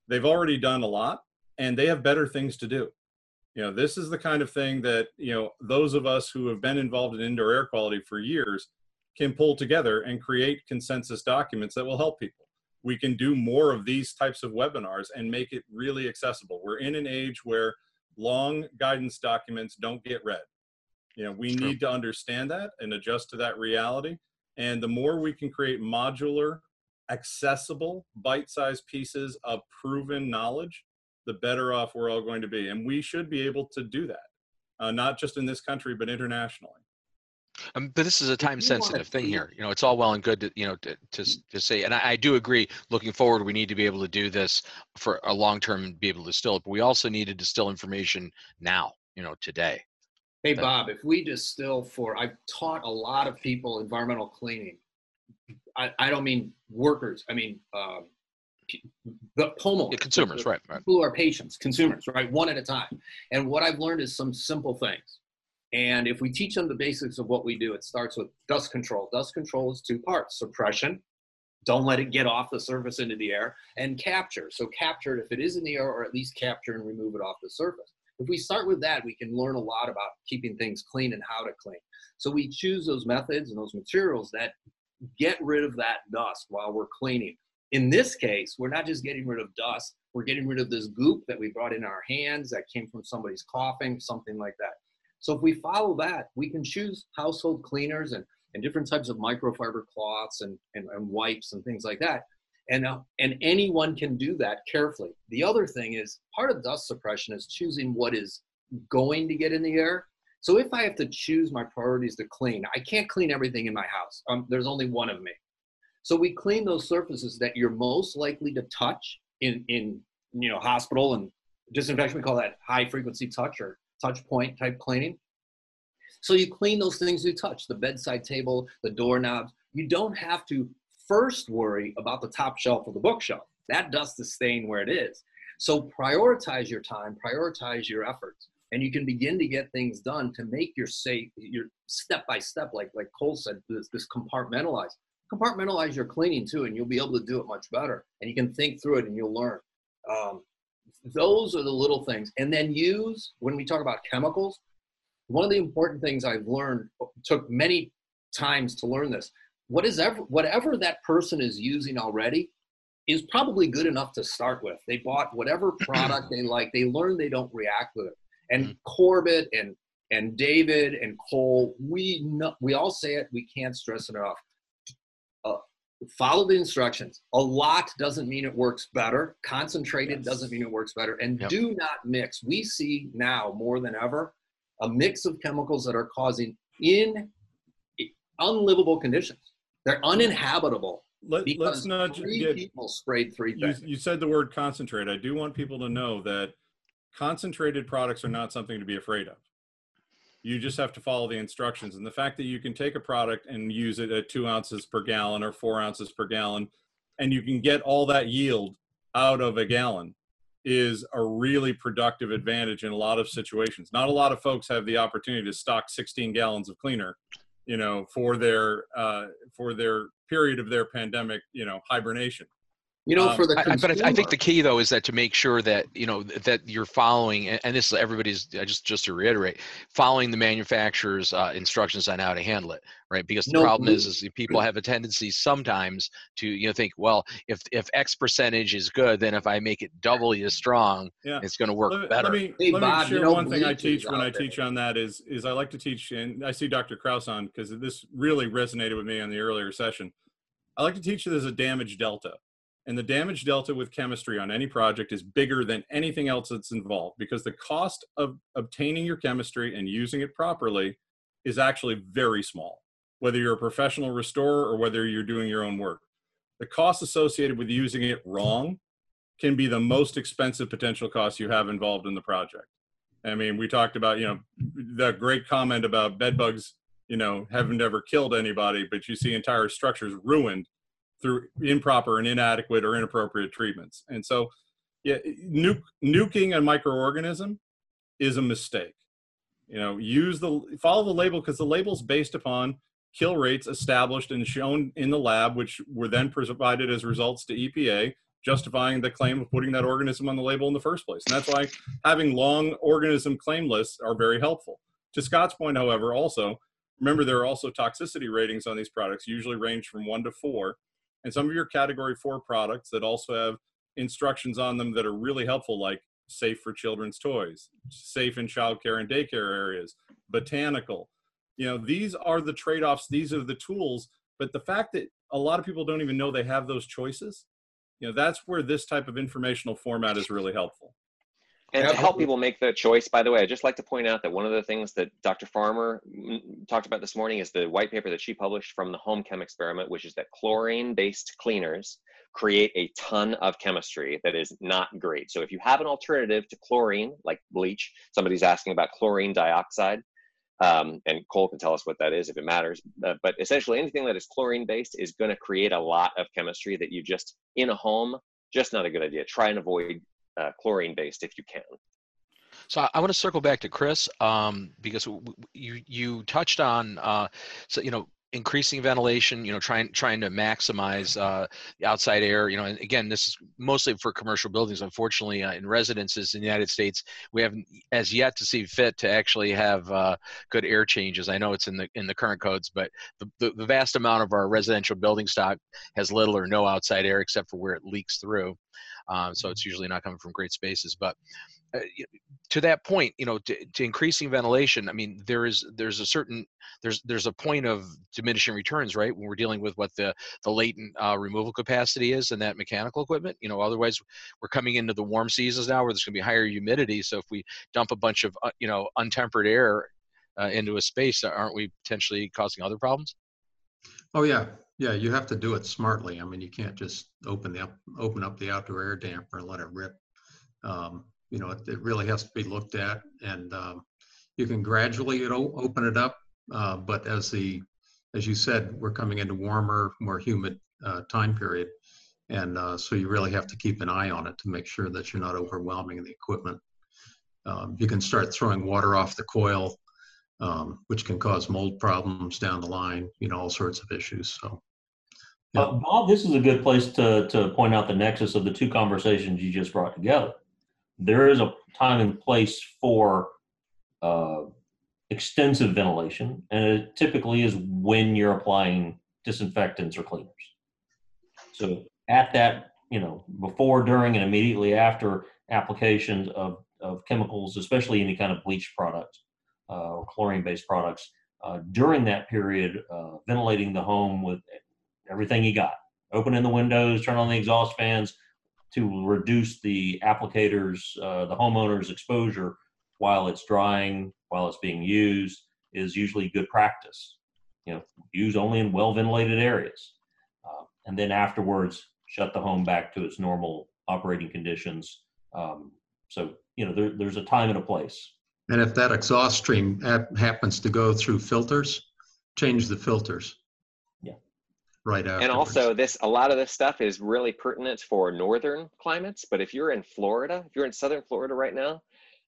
they've already done a lot and they have better things to do. You know, this is the kind of thing that, you know, those of us who have been involved in indoor air quality for years can pull together and create consensus documents that will help people. We can do more of these types of webinars and make it really accessible. We're in an age where long guidance documents don't get read. You know, we need to understand that and adjust to that reality. And the more we can create modular, accessible, bite-sized pieces of proven knowledge, the better off we're all going to be. And we should be able to do that, uh, not just in this country, but internationally. Um, but this is a time sensitive thing here. You know, it's all well and good to, you know, to, to, to say, and I, I do agree, looking forward, we need to be able to do this for a long term and be able to distill it, but we also need to distill information now, you know, today. Hey, That- Bob, if we distill for, I've taught a lot of people environmental cleaning. I, I don't mean workers. I mean, um, the homeowners. Yeah, consumers, the, right, right. Who are patients, consumers, right? One at a time. And what I've learned is some simple things. And if we teach them the basics of what we do, it starts with dust control. Dust control is two parts: suppression, don't let it get off the surface into the air, and capture. So capture it if it is in the air, or at least capture and remove it off the surface. If we start with that, we can learn a lot about keeping things clean and how to clean. So we choose those methods and those materials that get rid of that dust while we're cleaning. In this case, we're not just getting rid of dust, we're getting rid of this goop that we brought in our hands that came from somebody's coughing, something like that. So if we follow that, we can choose household cleaners and, and different types of microfiber cloths and, and, and wipes and things like that. And, uh, and anyone can do that carefully. The other thing is, part of dust suppression is choosing what is going to get in the air. So if I have to choose my priorities to clean, I can't clean everything in my house. Um, there's only one of me. So we clean those surfaces that you're most likely to touch in, in you know, hospital and disinfection. We call that high frequency touch or touch point type cleaning. So you clean those things you touch, the bedside table, the doorknobs. You don't have to first worry about the top shelf of the bookshelf. That dust is staying where it is. So prioritize your time, prioritize your efforts, and you can begin to get things done to make your safe, your step by step, like, like Cole said, this, this compartmentalize. Compartmentalize your cleaning too, and you'll be able to do it much better. And you can think through it and you'll learn. Um, those are the little things. And then use, when we talk about chemicals, one of the important things I've learned, took many times to learn this, what is ever, whatever that person is using already is probably good enough to start with. They bought whatever product they like. They learned they don't react with it. And Corbett and, and David and Cole, we know, we all say it, we can't stress it enough. Uh, follow the instructions. A lot doesn't mean it works better. Concentrated yes. doesn't mean it works better. And yep. do not mix. We see now more than ever a mix of chemicals that are causing in unlivable conditions. They're uninhabitable. Let, because let's not three get, people sprayed three you, things. You said the word concentrate. I do want people to know that concentrated products are not something to be afraid of. You just have to follow the instructions. And the fact that you can take a product and use it at two ounces per gallon or four ounces per gallon, and you can get all that yield out of a gallon, is a really productive advantage in a lot of situations. Not a lot of folks have the opportunity to stock sixteen gallons of cleaner, you know, for their, uh, for their period of their pandemic, you know, hibernation. You know, Um, for the I, consumer, but I, I think the key though is that to make sure that you know that you're following, and, and this is everybody's. I just just to reiterate, following the manufacturer's uh, instructions on how to handle it, right? Because the No, problem we- is, is people have a tendency sometimes to you know think, well, if if X percentage is good, then if I make it doubly as strong, Yeah. it's going to work Let, better. let me, Hey, let Bob, me you share know, one thing I bleach teach is when out I there. teach on that is, is I like to teach, and I see Doctor Krause on because this really resonated with me on the earlier session. I like to teach that there's a damage delta. And the damage delta with chemistry on any project is bigger than anything else that's involved, because the cost of obtaining your chemistry and using it properly is actually very small, whether you're a professional restorer or whether you're doing your own work. The cost associated with using it wrong can be the most expensive potential cost you have involved in the project. I mean, we talked about, you know, that great comment about bed bugs, you know, haven't never killed anybody, but you see entire structures ruined through improper and inadequate or inappropriate treatments. And so, yeah, nuke, nuking a microorganism is a mistake. You know, use the, follow the label, because the label's based upon kill rates established and shown in the lab, which were then provided as results to E P A, justifying the claim of putting that organism on the label in the first place. And that's why having long organism claim lists are very helpful. To Scott's point, however, also, remember there are also toxicity ratings on these products, usually range from one to four. And some of your category four products that also have instructions on them that are really helpful, like safe for children's toys, safe in childcare and daycare areas, botanical. You know, these are the trade-offs, these are the tools, but the fact that a lot of people don't even know they have those choices, you know, that's where this type of informational format is really helpful. And to help people make the choice, by the way, I'd just like to point out that one of the things that Doctor Farmer talked about this morning is the white paper that she published from the home chem experiment, which is that chlorine-based cleaners create a ton of chemistry that is not great. So if you have an alternative to chlorine, like bleach, somebody's asking about chlorine dioxide, um, and Cole can tell us what that is if it matters, uh, but essentially anything that is chlorine-based is going to create a lot of chemistry that you just, in a home, just not a good idea. Try and avoid uh, chlorine-based if you can. So I, I want to circle back to Chris, um, because w- w- you you touched on, uh, so you know, increasing ventilation, you know, trying trying to maximize uh, the outside air. You know, and again, this is mostly for commercial buildings. Unfortunately, uh, in residences in the United States, we haven't as yet to see fit to actually have uh, good air changes. I know it's in the in the current codes, but the, the, the vast amount of our residential building stock has little or no outside air except for where it leaks through. Um, so it's usually not coming from great spaces, but uh, to that point, you know, to, to increasing ventilation, I mean, there is there's a certain there's there's a point of diminishing returns, right? When we're dealing with what the the latent uh, removal capacity is in that mechanical equipment. You know, otherwise we're coming into the warm seasons now where there's going to be higher humidity. So if we dump a bunch of uh, you know untempered air uh, into a space, aren't we potentially causing other problems? Oh yeah, yeah. You have to do it smartly. I mean, you can't just open the up, open up the outdoor air damper and let it rip. Um, you know, it, it really has to be looked at, and um, you can gradually you know, open it up. Uh, but as the, as you said, we're coming into warmer, more humid uh, time period, and uh, so you really have to keep an eye on it to make sure that you're not overwhelming the equipment. Um, you can start throwing water off the coil, um, which can cause mold problems down the line. You know, all sorts of issues. So. Yeah. Uh, Bob, this is a good place to, to point out the nexus of the two conversations you just brought together. There is a time and place for uh, extensive ventilation, and it typically is when you're applying disinfectants or cleaners. So at that, you know, before, during, and immediately after applications of, of chemicals, especially any kind of bleach product uh, or chlorine-based products, uh, during that period, uh, ventilating the home with everything you got. Opening the windows, turn on the exhaust fans to reduce the applicators, uh, the homeowner's exposure while it's drying, while it's being used, is usually good practice. You know, use only in well-ventilated areas. Uh, and then afterwards, shut the home back to its normal operating conditions. Um, so, you know, there, there's a time and a place. And if that exhaust stream hap- happens to go through filters, change the filters. Right afterwards. And also this, a lot of this stuff is really pertinent for northern climates, but if you're in Florida, if you're in southern Florida right now,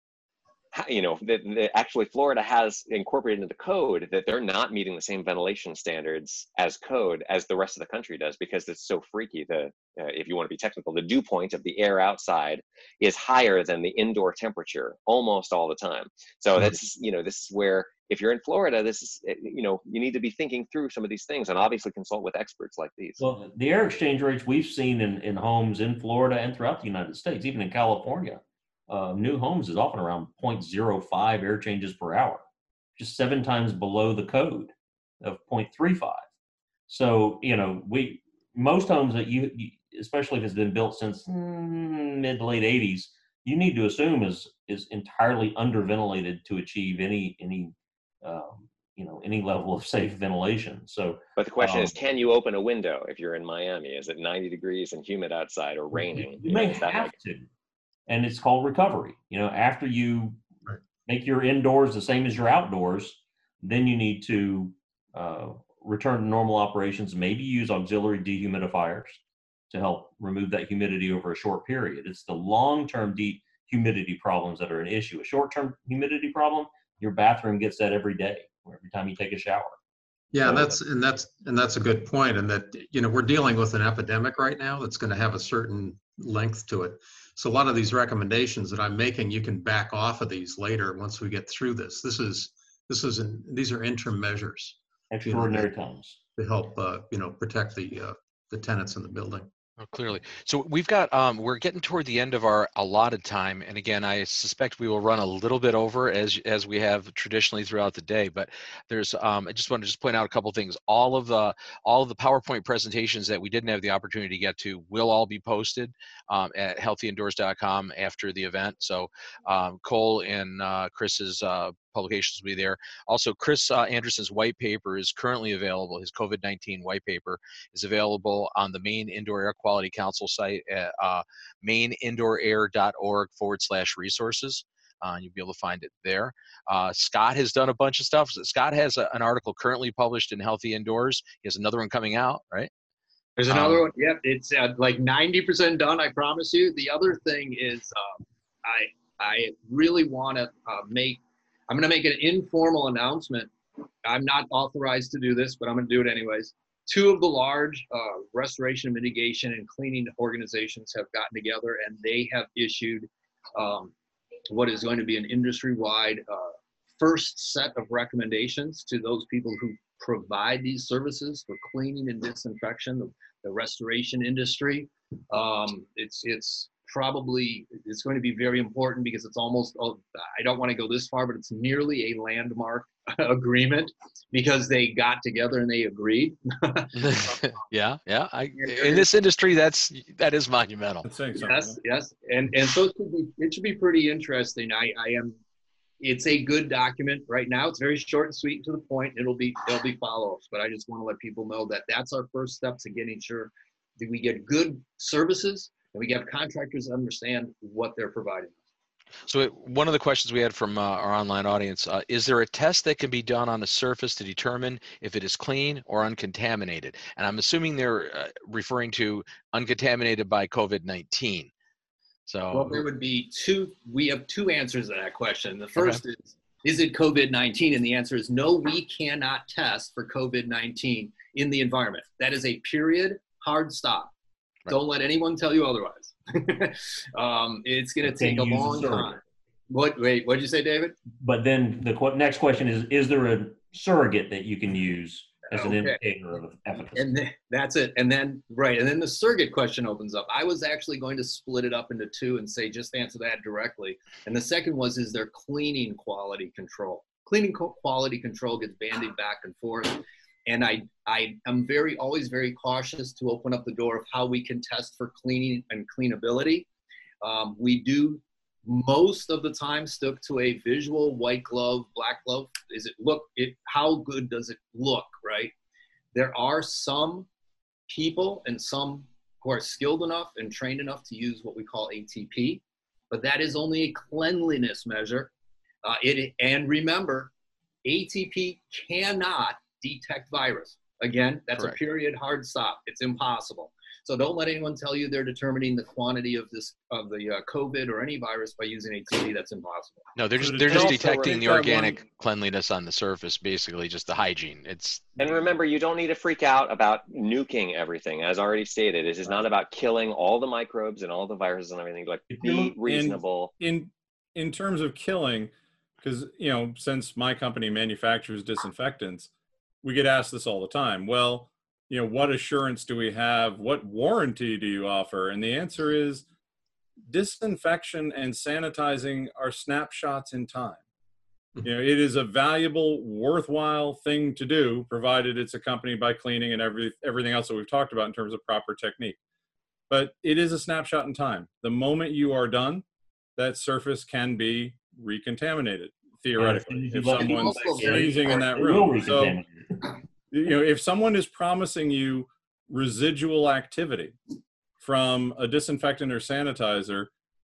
you know, the, the, actually Florida has incorporated into the code that they're not meeting the same ventilation standards as code as the rest of the country does, because it's so freaky. The, uh, if you want to be technical, the dew point of the air outside is higher than the indoor temperature almost all the time. So mm-hmm. that's, you know, this is where, if you're in Florida, this is, you know, you need to be thinking through some of these things and obviously consult with experts like these. Well, the air exchange rates we've seen in, in homes in Florida and throughout the United States, even in California, uh, new homes is often around zero point zero five air changes per hour, just seven times below the code of zero point three five. So, you know, we, most homes that you, you especially if it's been built since mm, mid to late eighties, you need to assume is, is entirely underventilated to achieve any, any, Um, you know, any level of safe ventilation. So, but the question um, is, can you open a window if you're in Miami? Is it ninety degrees and humid outside or raining? You, you you may know, have like... to, and it's called recovery. You know, after you right. make your indoors the same as your outdoors, then you need to uh, return to normal operations. Maybe use auxiliary dehumidifiers to help remove that humidity over a short period. It's the long-term dehumidity problems that are an issue. A short-term humidity problem, your bathroom gets that every day, or every time you take a shower. Yeah, So- that's and that's and that's a good point. And that, you know, we're dealing with an epidemic right now that's going to have a certain length to it. So a lot of these recommendations that I'm making, you can back off of these later once we get through this. This is this is an, these are interim measures Extraordinary times. to help uh, you know, protect the uh, the tenants in the building. Oh, clearly. So we've got, um, we're getting toward the end of our allotted time. And again, I suspect we will run a little bit over as, as we have traditionally throughout the day, but there's, um, I just want to just point out a couple things. All of the, all of the PowerPoint presentations that we didn't have the opportunity to get to will all be posted um, at healthy indoors dot com after the event. So um, Cole and uh, Chris's uh, publications will be there. Also, Chris uh, Anderson's white paper is currently available. His COVID nineteen white paper is available on the Maine Indoor Air Quality Council site at uh, maine indoor air dot org forward slash resources. Uh, you'll be able to find it there. Uh, Scott has done a bunch of stuff. Scott has a, an article currently published in Healthy Indoors. He has another one coming out, right? There's another Um, one. Yep, it's uh, like ninety percent done, I promise you. The other thing is um, I I really want to uh, make, I'm going to make an informal announcement. I'm not authorized to do this, but I'm going to do it anyways. Two of the large uh, restoration, mitigation, and cleaning organizations have gotten together, and they have issued um, what is going to be an industry-wide uh, first set of recommendations to those people who provide these services for cleaning and disinfection, the, the restoration industry. Um, it's it's probably, it's going to be very important because it's almost, oh, I don't want to go this far, but it's nearly a landmark agreement because they got together and they agreed. yeah, yeah. I, in this industry, that's that is monumental. That's saying something. Yes, yes, and and so it should be, it should be pretty interesting. I I am. It's a good document right now. It's very short and sweet and to the point. It'll be there'll be follow-ups, but I just want to let people know that that's our first step to getting sure that we get good services and we have contractors that understand what they're providing. So it- one of the questions we had from uh, our online audience, uh, is there a test that can be done on a surface to determine if it is clean or uncontaminated? And I'm assuming they're uh, referring to uncontaminated by COVID nineteen. So Well, there would be two, we have two answers to that question. The first is, is it COVID nineteen? And the answer is no, we cannot test for COVID nineteen in the environment. That is a period, hard stop. Right. Don't let anyone tell you otherwise. um, it's going to take a Can you use a long surrogate? time. What, wait, what did you say, David? But then the qu- next question is, is there a surrogate that you can use as an Okay. indicator of efficacy? And then, that's it. And then, right. And then the surrogate question opens up. I was actually going to split it up into two and say, just answer that directly. And the second was, is there cleaning quality control? Cleaning co- quality control gets bandied back and forth. And I, I am very, always very cautious to open up the door of how we can test for cleaning and cleanability. Um, we do most of the time stick to a visual white glove, black glove. Is it look, it, how good does it look, right? There are some people and some who are skilled enough and trained enough to use what we call A T P, but that is only a cleanliness measure. Uh, it, and remember, A T P cannot detect virus. Again, that's Correct. a period hard stop. It's impossible. So don't let anyone tell you they're determining the quantity of this of the uh, COVID or any virus by using A T P. That's impossible. no, they're So just to they're just also detecting repeat the that organic one- cleanliness on the surface, basically just the hygiene. It's And remember, you don't need to freak out about nuking everything. As already stated, this is not about killing all the microbes and all the viruses and everything. Like, be reasonable. in in terms of killing, because you know, since my company manufactures disinfectants, we get asked this all the time. Well, you know, what assurance do we have? What warranty do you offer? And the answer is disinfection and sanitizing are snapshots in time. You know, it is a valuable, worthwhile thing to do, provided it's accompanied by cleaning and every everything else that we've talked about in terms of proper technique. But it is a snapshot in time. The moment you are done, that surface can be recontaminated, theoretically, And if let someone's also very sneezing in that It will room. So, recontaminate it. you know, if someone is promising you residual activity from a disinfectant or sanitizer,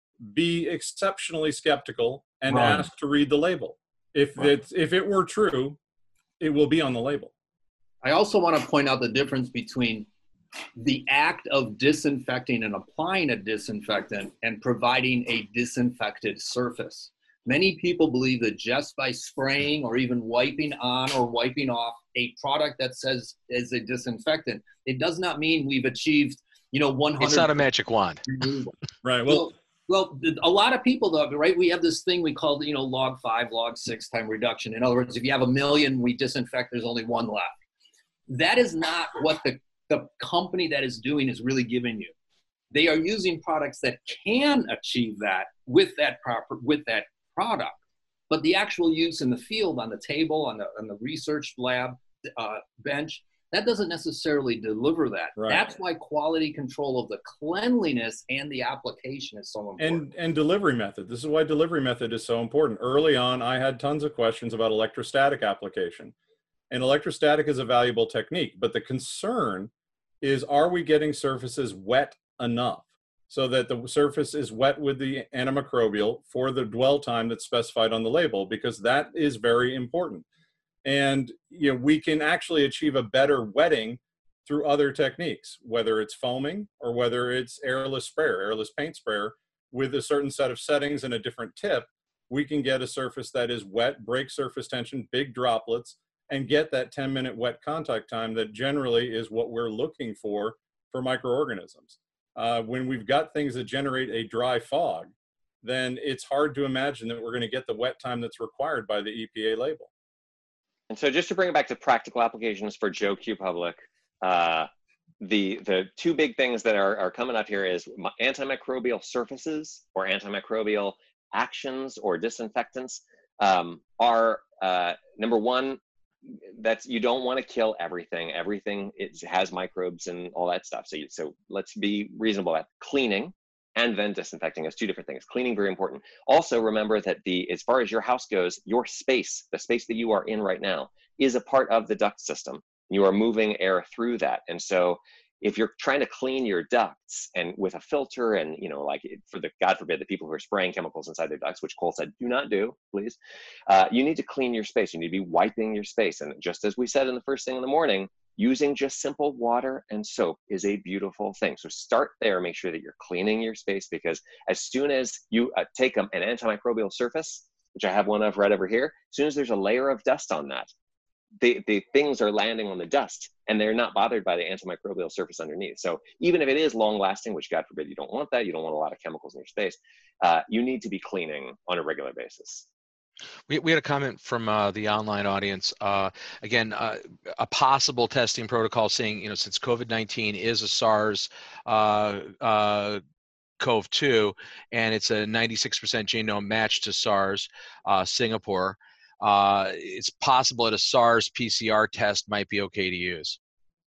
be exceptionally skeptical and Right. ask to read the label. If Right. it's if it were true, it will be on the label. I also want to point out the difference between the act of disinfecting and applying a disinfectant and providing a disinfected surface. Many people believe that just by spraying or even wiping on or wiping off a product that says is a disinfectant, it does not mean we've achieved, you know, one hundred. It's not a magic wand. Right. Well, well, well, a lot of people though, right? We have this thing we call, you know, log five, log six time reduction. In other words, if you have a million, we disinfect, there's only one left. That is not what the, the company that is doing is really giving you. They are using products that can achieve that with that proper, with that product, but the actual use in the field, on the table, on the, on the research lab uh, bench, that doesn't necessarily deliver that. Right. That's why quality control of the cleanliness and the application is so important. and and delivery method. This is why delivery method is so important. Early on, I had tons of questions about electrostatic application. And electrostatic is a valuable technique, but the concern is, are we getting surfaces wet enough so that the surface is wet with the antimicrobial for the dwell time that's specified on the label? Because that is very important. And you know, we can actually achieve a better wetting through other techniques, whether it's foaming or whether it's airless sprayer, airless paint sprayer, with a certain set of settings and a different tip. We can get a surface that is wet, break surface tension, big droplets, and get that ten minute wet contact time that generally is what we're looking for for microorganisms. Uh, when we've got things that generate a dry fog, then it's hard to imagine that we're going to get the wet time that's required by the E P A label. And so just to bring it back to practical applications for Joe Q Public, uh, the, the two big things that are, are coming up here is antimicrobial surfaces or antimicrobial actions or disinfectants um, are, uh, number one, that's, you don't want to kill everything. Everything it has microbes and all that stuff. So, you, so let's be reasonable at cleaning and then disinfecting is two different things. Cleaning, very important. Also remember that the, as far as your house goes, your space, the space that you are in right now, is a part of the duct system. You are moving air through that. And so if you're trying to clean your ducts and with a filter and, you know, like for the, God forbid, the people who are spraying chemicals inside their ducts, which Cole said, do not do, please. Uh, you need to clean your space. You need to be wiping your space. And just as we said in the first thing in the morning, using just simple water and soap is a beautiful thing. So start there, make sure that you're cleaning your space, because as soon as you uh, take a, an antimicrobial surface, which I have one of right over here, as soon as there's a layer of dust on that, the, the things are landing on the dust and they're not bothered by the antimicrobial surface underneath. So even if it is long lasting, which God forbid, you don't want that, you don't want a lot of chemicals in your space, uh, you need to be cleaning on a regular basis. We, we had a comment from uh, the online audience. Uh, again, uh, a possible testing protocol saying, you know, since COVID nineteen is a SARS uh, uh, CoV two and it's a ninety-six percent genome match to SARS uh, Singapore, uh, it's possible that a SARS P C R test might be okay to use.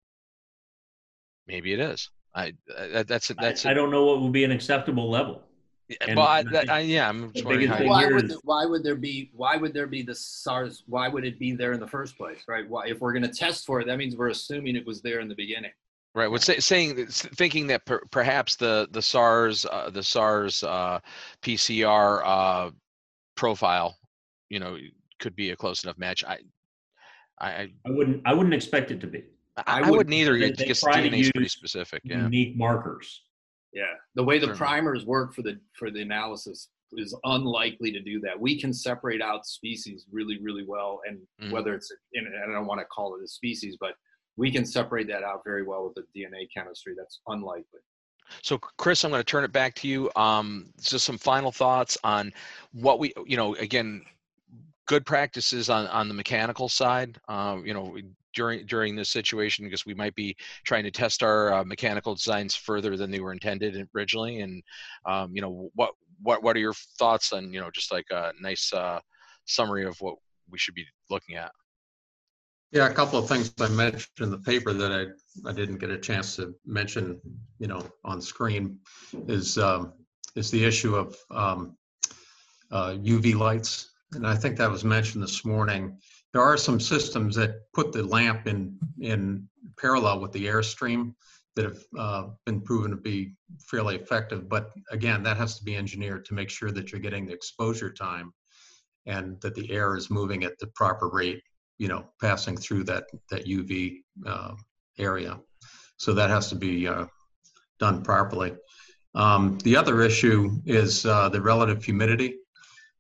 Maybe it is. I uh, that's that's. I, I don't know what would be an acceptable level. And well, I, that, I, yeah, I'm just wondering how why you, would, the, why would there be why would there be the SARS? Why would it be there in the first place, right? Why, if we're going to test for it, that means we're assuming it was there in the beginning. right? What's say, saying thinking that per, perhaps the the SARS uh, the SARS uh, P C R uh, profile, you know, could be a close enough match. I I I wouldn't I wouldn't expect it to be. I, I I would- wouldn't either. they- Because they try D to N A is pretty use specific. Yeah. Unique markers. Yeah, the way the Certainly. primers work for the for the analysis is unlikely to do that. We can separate out species really, really well, and Mhm. whether it's, and I don't want to call it a species, but we can separate that out very well with the D N A chemistry. That's unlikely. So, Chris, I'm going to turn it back to you. Um, just some final thoughts on what we, you know, again, good practices on on the mechanical side. Uh, you know, during during this situation, because we might be trying to test our uh, mechanical designs further than they were intended originally. And um, you know, what what what are your thoughts on, you know, just like a nice uh, summary of what we should be looking at? Yeah, a couple of things I mentioned in the paper that I, I didn't get a chance to mention, you know, on screen is um, is the issue of um, uh, U V lights. And I think that was mentioned this morning. There are some systems that put the lamp in, in parallel with the airstream that have uh, been proven to be fairly effective. But again, that has to be engineered to make sure that you're getting the exposure time and that the air is moving at the proper rate, you know, passing through that, that U V uh, area. So that has to be uh, done properly. Um, the other issue is uh, the relative humidity.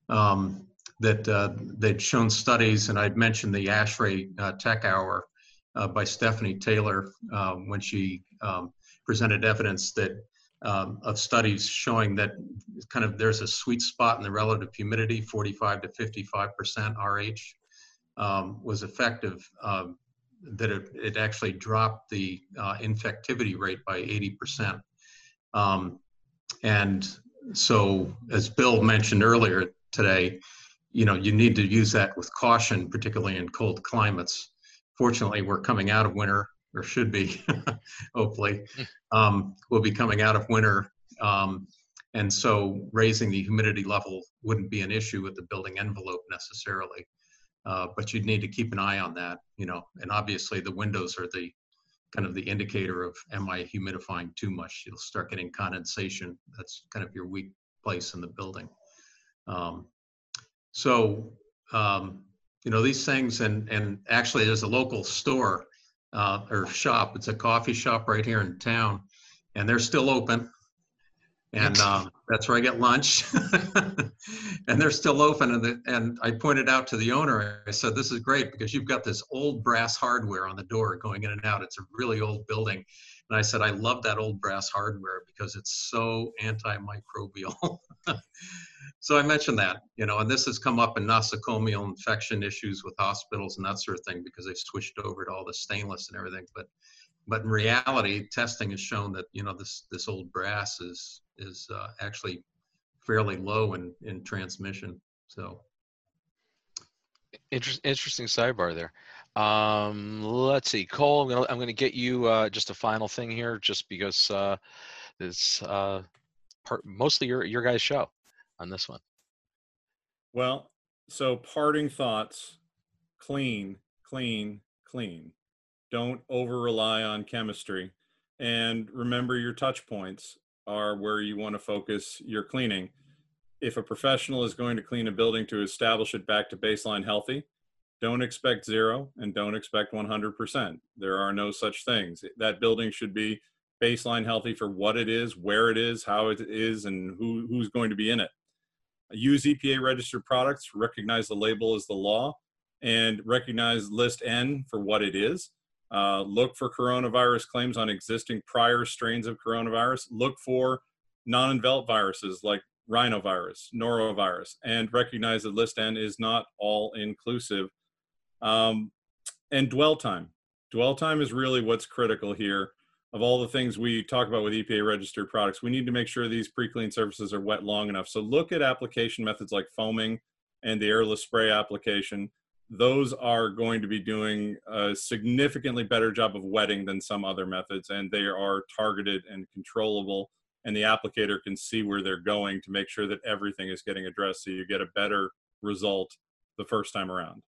um, that uh, they'd shown studies, and I'd mentioned the ASHRAE uh, Tech Hour uh, by Stephanie Taylor uh, when she um, presented evidence that um, of studies showing that kind of there's a sweet spot in the relative humidity, forty-five to fifty-five percent R H um, was effective, um, that it, it actually dropped the uh, infectivity rate by eighty percent. Um, and so, as Bill mentioned earlier today, you know, you need to use that with caution, particularly in cold climates. Fortunately, we're coming out of winter, or should be, hopefully. Um, we'll be coming out of winter. Um, and so raising the humidity level wouldn't be an issue with the building envelope necessarily. Uh, but you'd need to keep an eye on that, you know, and obviously the windows are the kind of the indicator of, am I humidifying too much? You'll start getting condensation. That's kind of your weak place in the building. Um, so, um, you know, these things, and, and actually there's a local store uh, or shop. It's a coffee shop right here in town, and they're still open. And um, that's where I get lunch. And they're still open. And, the, and I pointed out to the owner, I said, this is great because you've got this old brass hardware on the door going in and out. It's a really old building. And I said, I love that old brass hardware because it's so antimicrobial. So I mentioned that, you know, and this has come up in nosocomial infection issues with hospitals and that sort of thing because they've switched over to all the stainless and everything. But But in reality, testing has shown that, you know, this, this old brass is, is uh, actually fairly low in, in transmission. So. Interest, interesting sidebar there. Um, let's see, Cole, I'm gonna, I'm gonna get you uh, just a final thing here, just because uh, it's uh, part, mostly your, your guys' show on this one. Well, so parting thoughts, clean, clean, clean. Don't over rely on chemistry, and remember your touch points are where you want to focus your cleaning. If a professional is going to clean a building to establish it back to baseline healthy, don't expect zero and don't expect one hundred percent. There are no such things. That building should be baseline healthy for what it is, where it is, how it is, and who, who's going to be in it. Use E P A registered products, recognize the label as the law, and recognize list N for what it is. Uh, look for coronavirus claims on existing prior strains of coronavirus. Look for non-enveloped viruses like rhinovirus, norovirus, and recognize that list N is not all inclusive. Um, and dwell time. Dwell time is really what's critical here. Of all the things we talk about with E P A registered products, we need to make sure these pre-clean surfaces are wet long enough. So look at application methods like foaming and the airless spray application. Those are going to be doing a significantly better job of wetting than some other methods, and they are targeted and controllable, and the applicator can see where they're going to make sure that everything is getting addressed so you get a better result the first time around.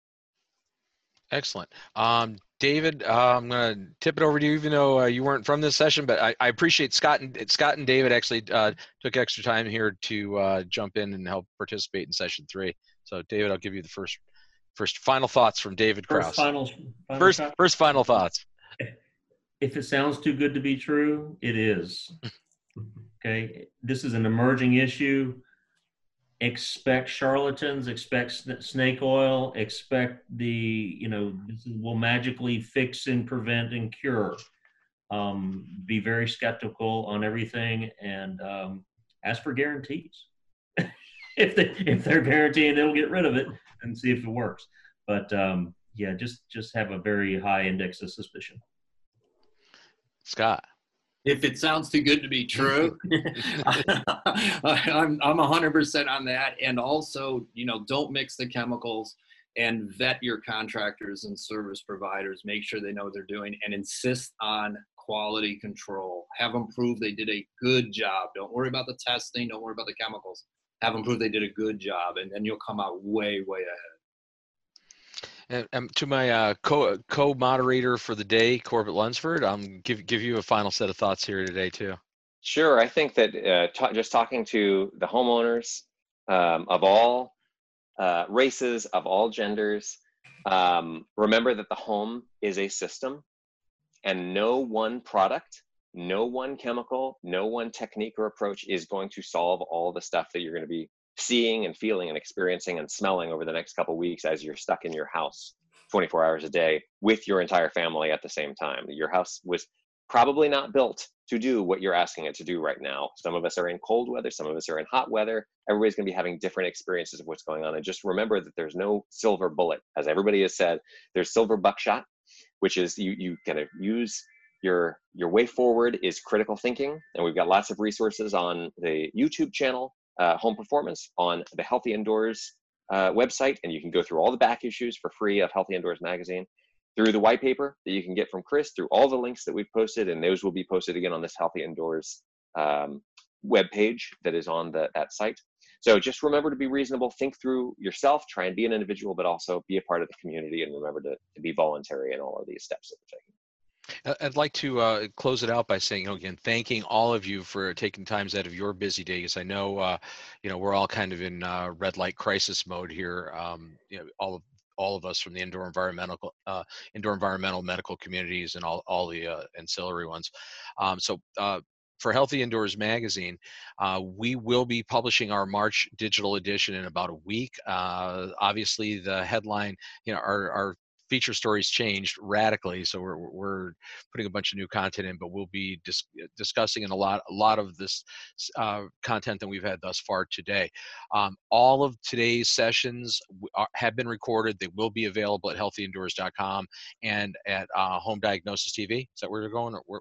Excellent. Um, David, uh, I'm going to tip it over to you, even though uh, you weren't from this session, but I, I appreciate Scott and Scott and David actually uh, took extra time here to uh, jump in and help participate in session three. So David, I'll give you the first First final thoughts from David Krause. First final, final first, thought? first final thoughts. If it sounds too good to be true, it is. Okay, this is an emerging issue. Expect charlatans, expect snake oil, expect the, you know, this will magically fix and prevent and cure. Um, be very skeptical on everything and um, ask for guarantees. if they if they're guaranteeing it'll get rid of it, and see if it works. But um, yeah, just just have a very high index of suspicion. Scott, if it sounds too good to be true, I'm I'm one hundred percent on that. And also, you know, don't mix the chemicals, and vet your contractors and service providers. Make sure they know what they're doing, and insist on quality control. Have them prove they did a good job. Don't worry about the testing. Don't worry about the chemicals. Have them prove they did a good job, and then you'll come out way, way ahead. And, and to my uh, co co-moderator for the day, Corbett Lunsford, I'm give give you a final set of thoughts here today too. Sure, I think that uh, t- just talking to the homeowners um, of all uh, races, of all genders, um, remember that the home is a system, and no one product, no one chemical, no one technique or approach is going to solve all the stuff that you're going to be seeing and feeling and experiencing and smelling over the next couple of weeks as you're stuck in your house twenty-four hours a day with your entire family at the same time. Your house was probably not built to do what you're asking it to do right now. Some of us are in cold weather, some of us are in hot weather. Everybody's going to be having different experiences of what's going on. And just remember that there's no silver bullet. As everybody has said, there's silver buckshot, which is you you kind of use your your way forward is critical thinking. And we've got lots of resources on the YouTube channel, uh, Home Performance, on the Healthy Indoors uh, website. And you can go through all the back issues for free of Healthy Indoors magazine, through the white paper that you can get from Chris, through all the links that we've posted, and those will be posted again on this Healthy Indoors um, webpage that is on the, that site. So just remember to be reasonable, think through yourself, try and be an individual, but also be a part of the community, and remember to, to be voluntary in all of these steps that we're taking. I'd like to uh, close it out by saying, you know, again, thanking all of you for taking times out of your busy days. I know, uh, you know, we're all kind of in uh, red light crisis mode here. Um, you know, all of all of us from the indoor environmental, uh, indoor environmental medical communities and all, all the uh, ancillary ones. Um, so uh, for Healthy Indoors magazine, uh, we will be publishing our March digital edition in about a week. Uh, obviously the headline, you know, our, our feature stories changed radically, so we're we're putting a bunch of new content in, but we'll be dis discussing in a lot a lot of this uh, content that we've had thus far today. Um, all of today's sessions are, have been recorded. They will be available at healthy indoors dot com and at uh, Home Diagnosis T V. Is that where you're going? Or where?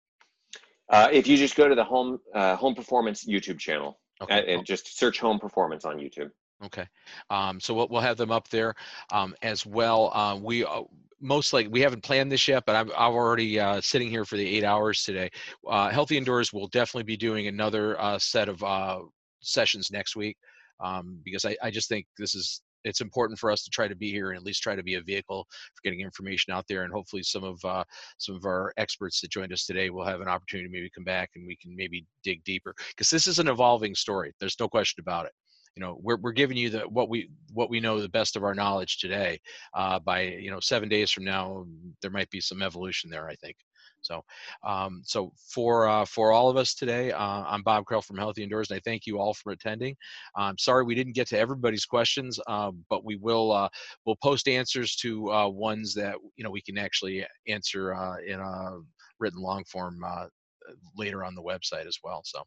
Uh, if you just go to the Home uh, Home Performance YouTube channel, Okay. and, and just search Home Performance on YouTube. Okay, um, so we'll, we'll have them up there um, as well. Uh, we uh, most likely, we haven't planned this yet, but I'm, I'm already uh, sitting here for the eight hours today. Uh, Healthy Indoors will definitely be doing another uh, set of uh, sessions next week um, because I, I just think this is, it's important for us to try to be here and at least try to be a vehicle for getting information out there. And hopefully some of uh, some of our experts that joined us today will have an opportunity to maybe come back and we can maybe dig deeper, because this is an evolving story. There's no question about it. You know, we're, we're giving you the what we what we know the best of our knowledge today. Uh, by you know seven days from now, there might be some evolution there, I think. So, um, so for uh, for all of us today, uh, I'm Bob Krell from Healthy Indoors, and I thank you all for attending. I'm sorry we didn't get to everybody's questions, uh, but we will uh, we'll post answers to uh, ones that you know we can actually answer uh, in a written long form uh, later on the website as well. So,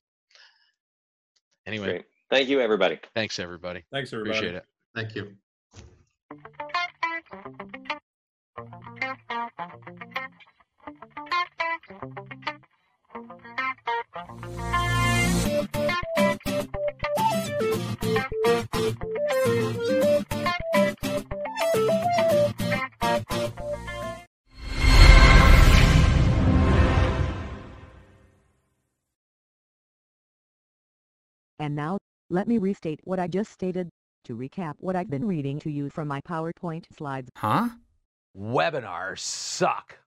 anyway. Great. Thank you, everybody. Thanks, everybody. Thanks, everybody. Appreciate it. Thank you. And now, let me restate what I just stated, to recap what I've been reading to you from my PowerPoint slides. Huh? Webinars suck.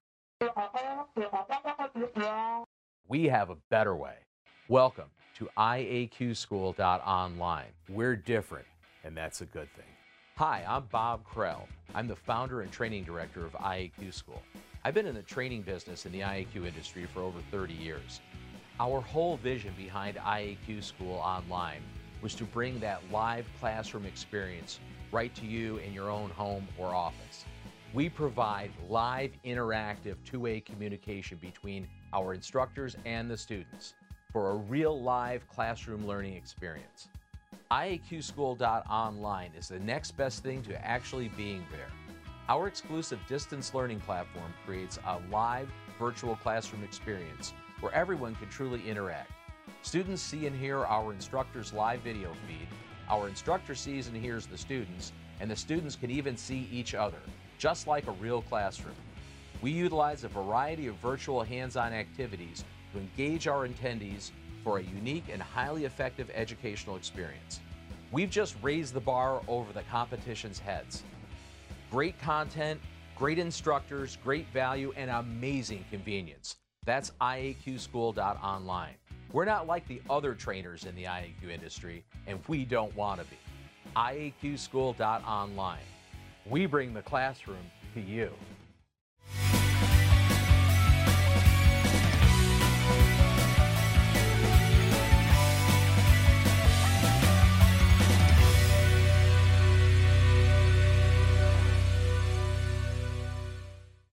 We have a better way. Welcome to I A Q school dot online. We're different, and that's a good thing. Hi, I'm Bob Krell. I'm the founder and training director of I A Q School. I've been in the training business in the I A Q industry for over thirty years. Our whole vision behind I A Q School Online was to bring that live classroom experience right to you in your own home or office. We provide live, interactive, two-way communication between our instructors and the students for a real live classroom learning experience. I A Q school dot online is the next best thing to actually being there. Our exclusive distance learning platform creates a live virtual classroom experience where everyone can truly interact. Students see and hear our instructors' live video feed, our instructor sees and hears the students, and the students can even see each other, just like a real classroom. We utilize a variety of virtual hands-on activities to engage our attendees for a unique and highly effective educational experience. We've just raised the bar over the competition's heads. Great content, great instructors, great value, and amazing convenience. That's I A Q school dot online. We're not like the other trainers in the I A Q industry, and we don't want to be. I A Q school dot online. We bring the classroom to you.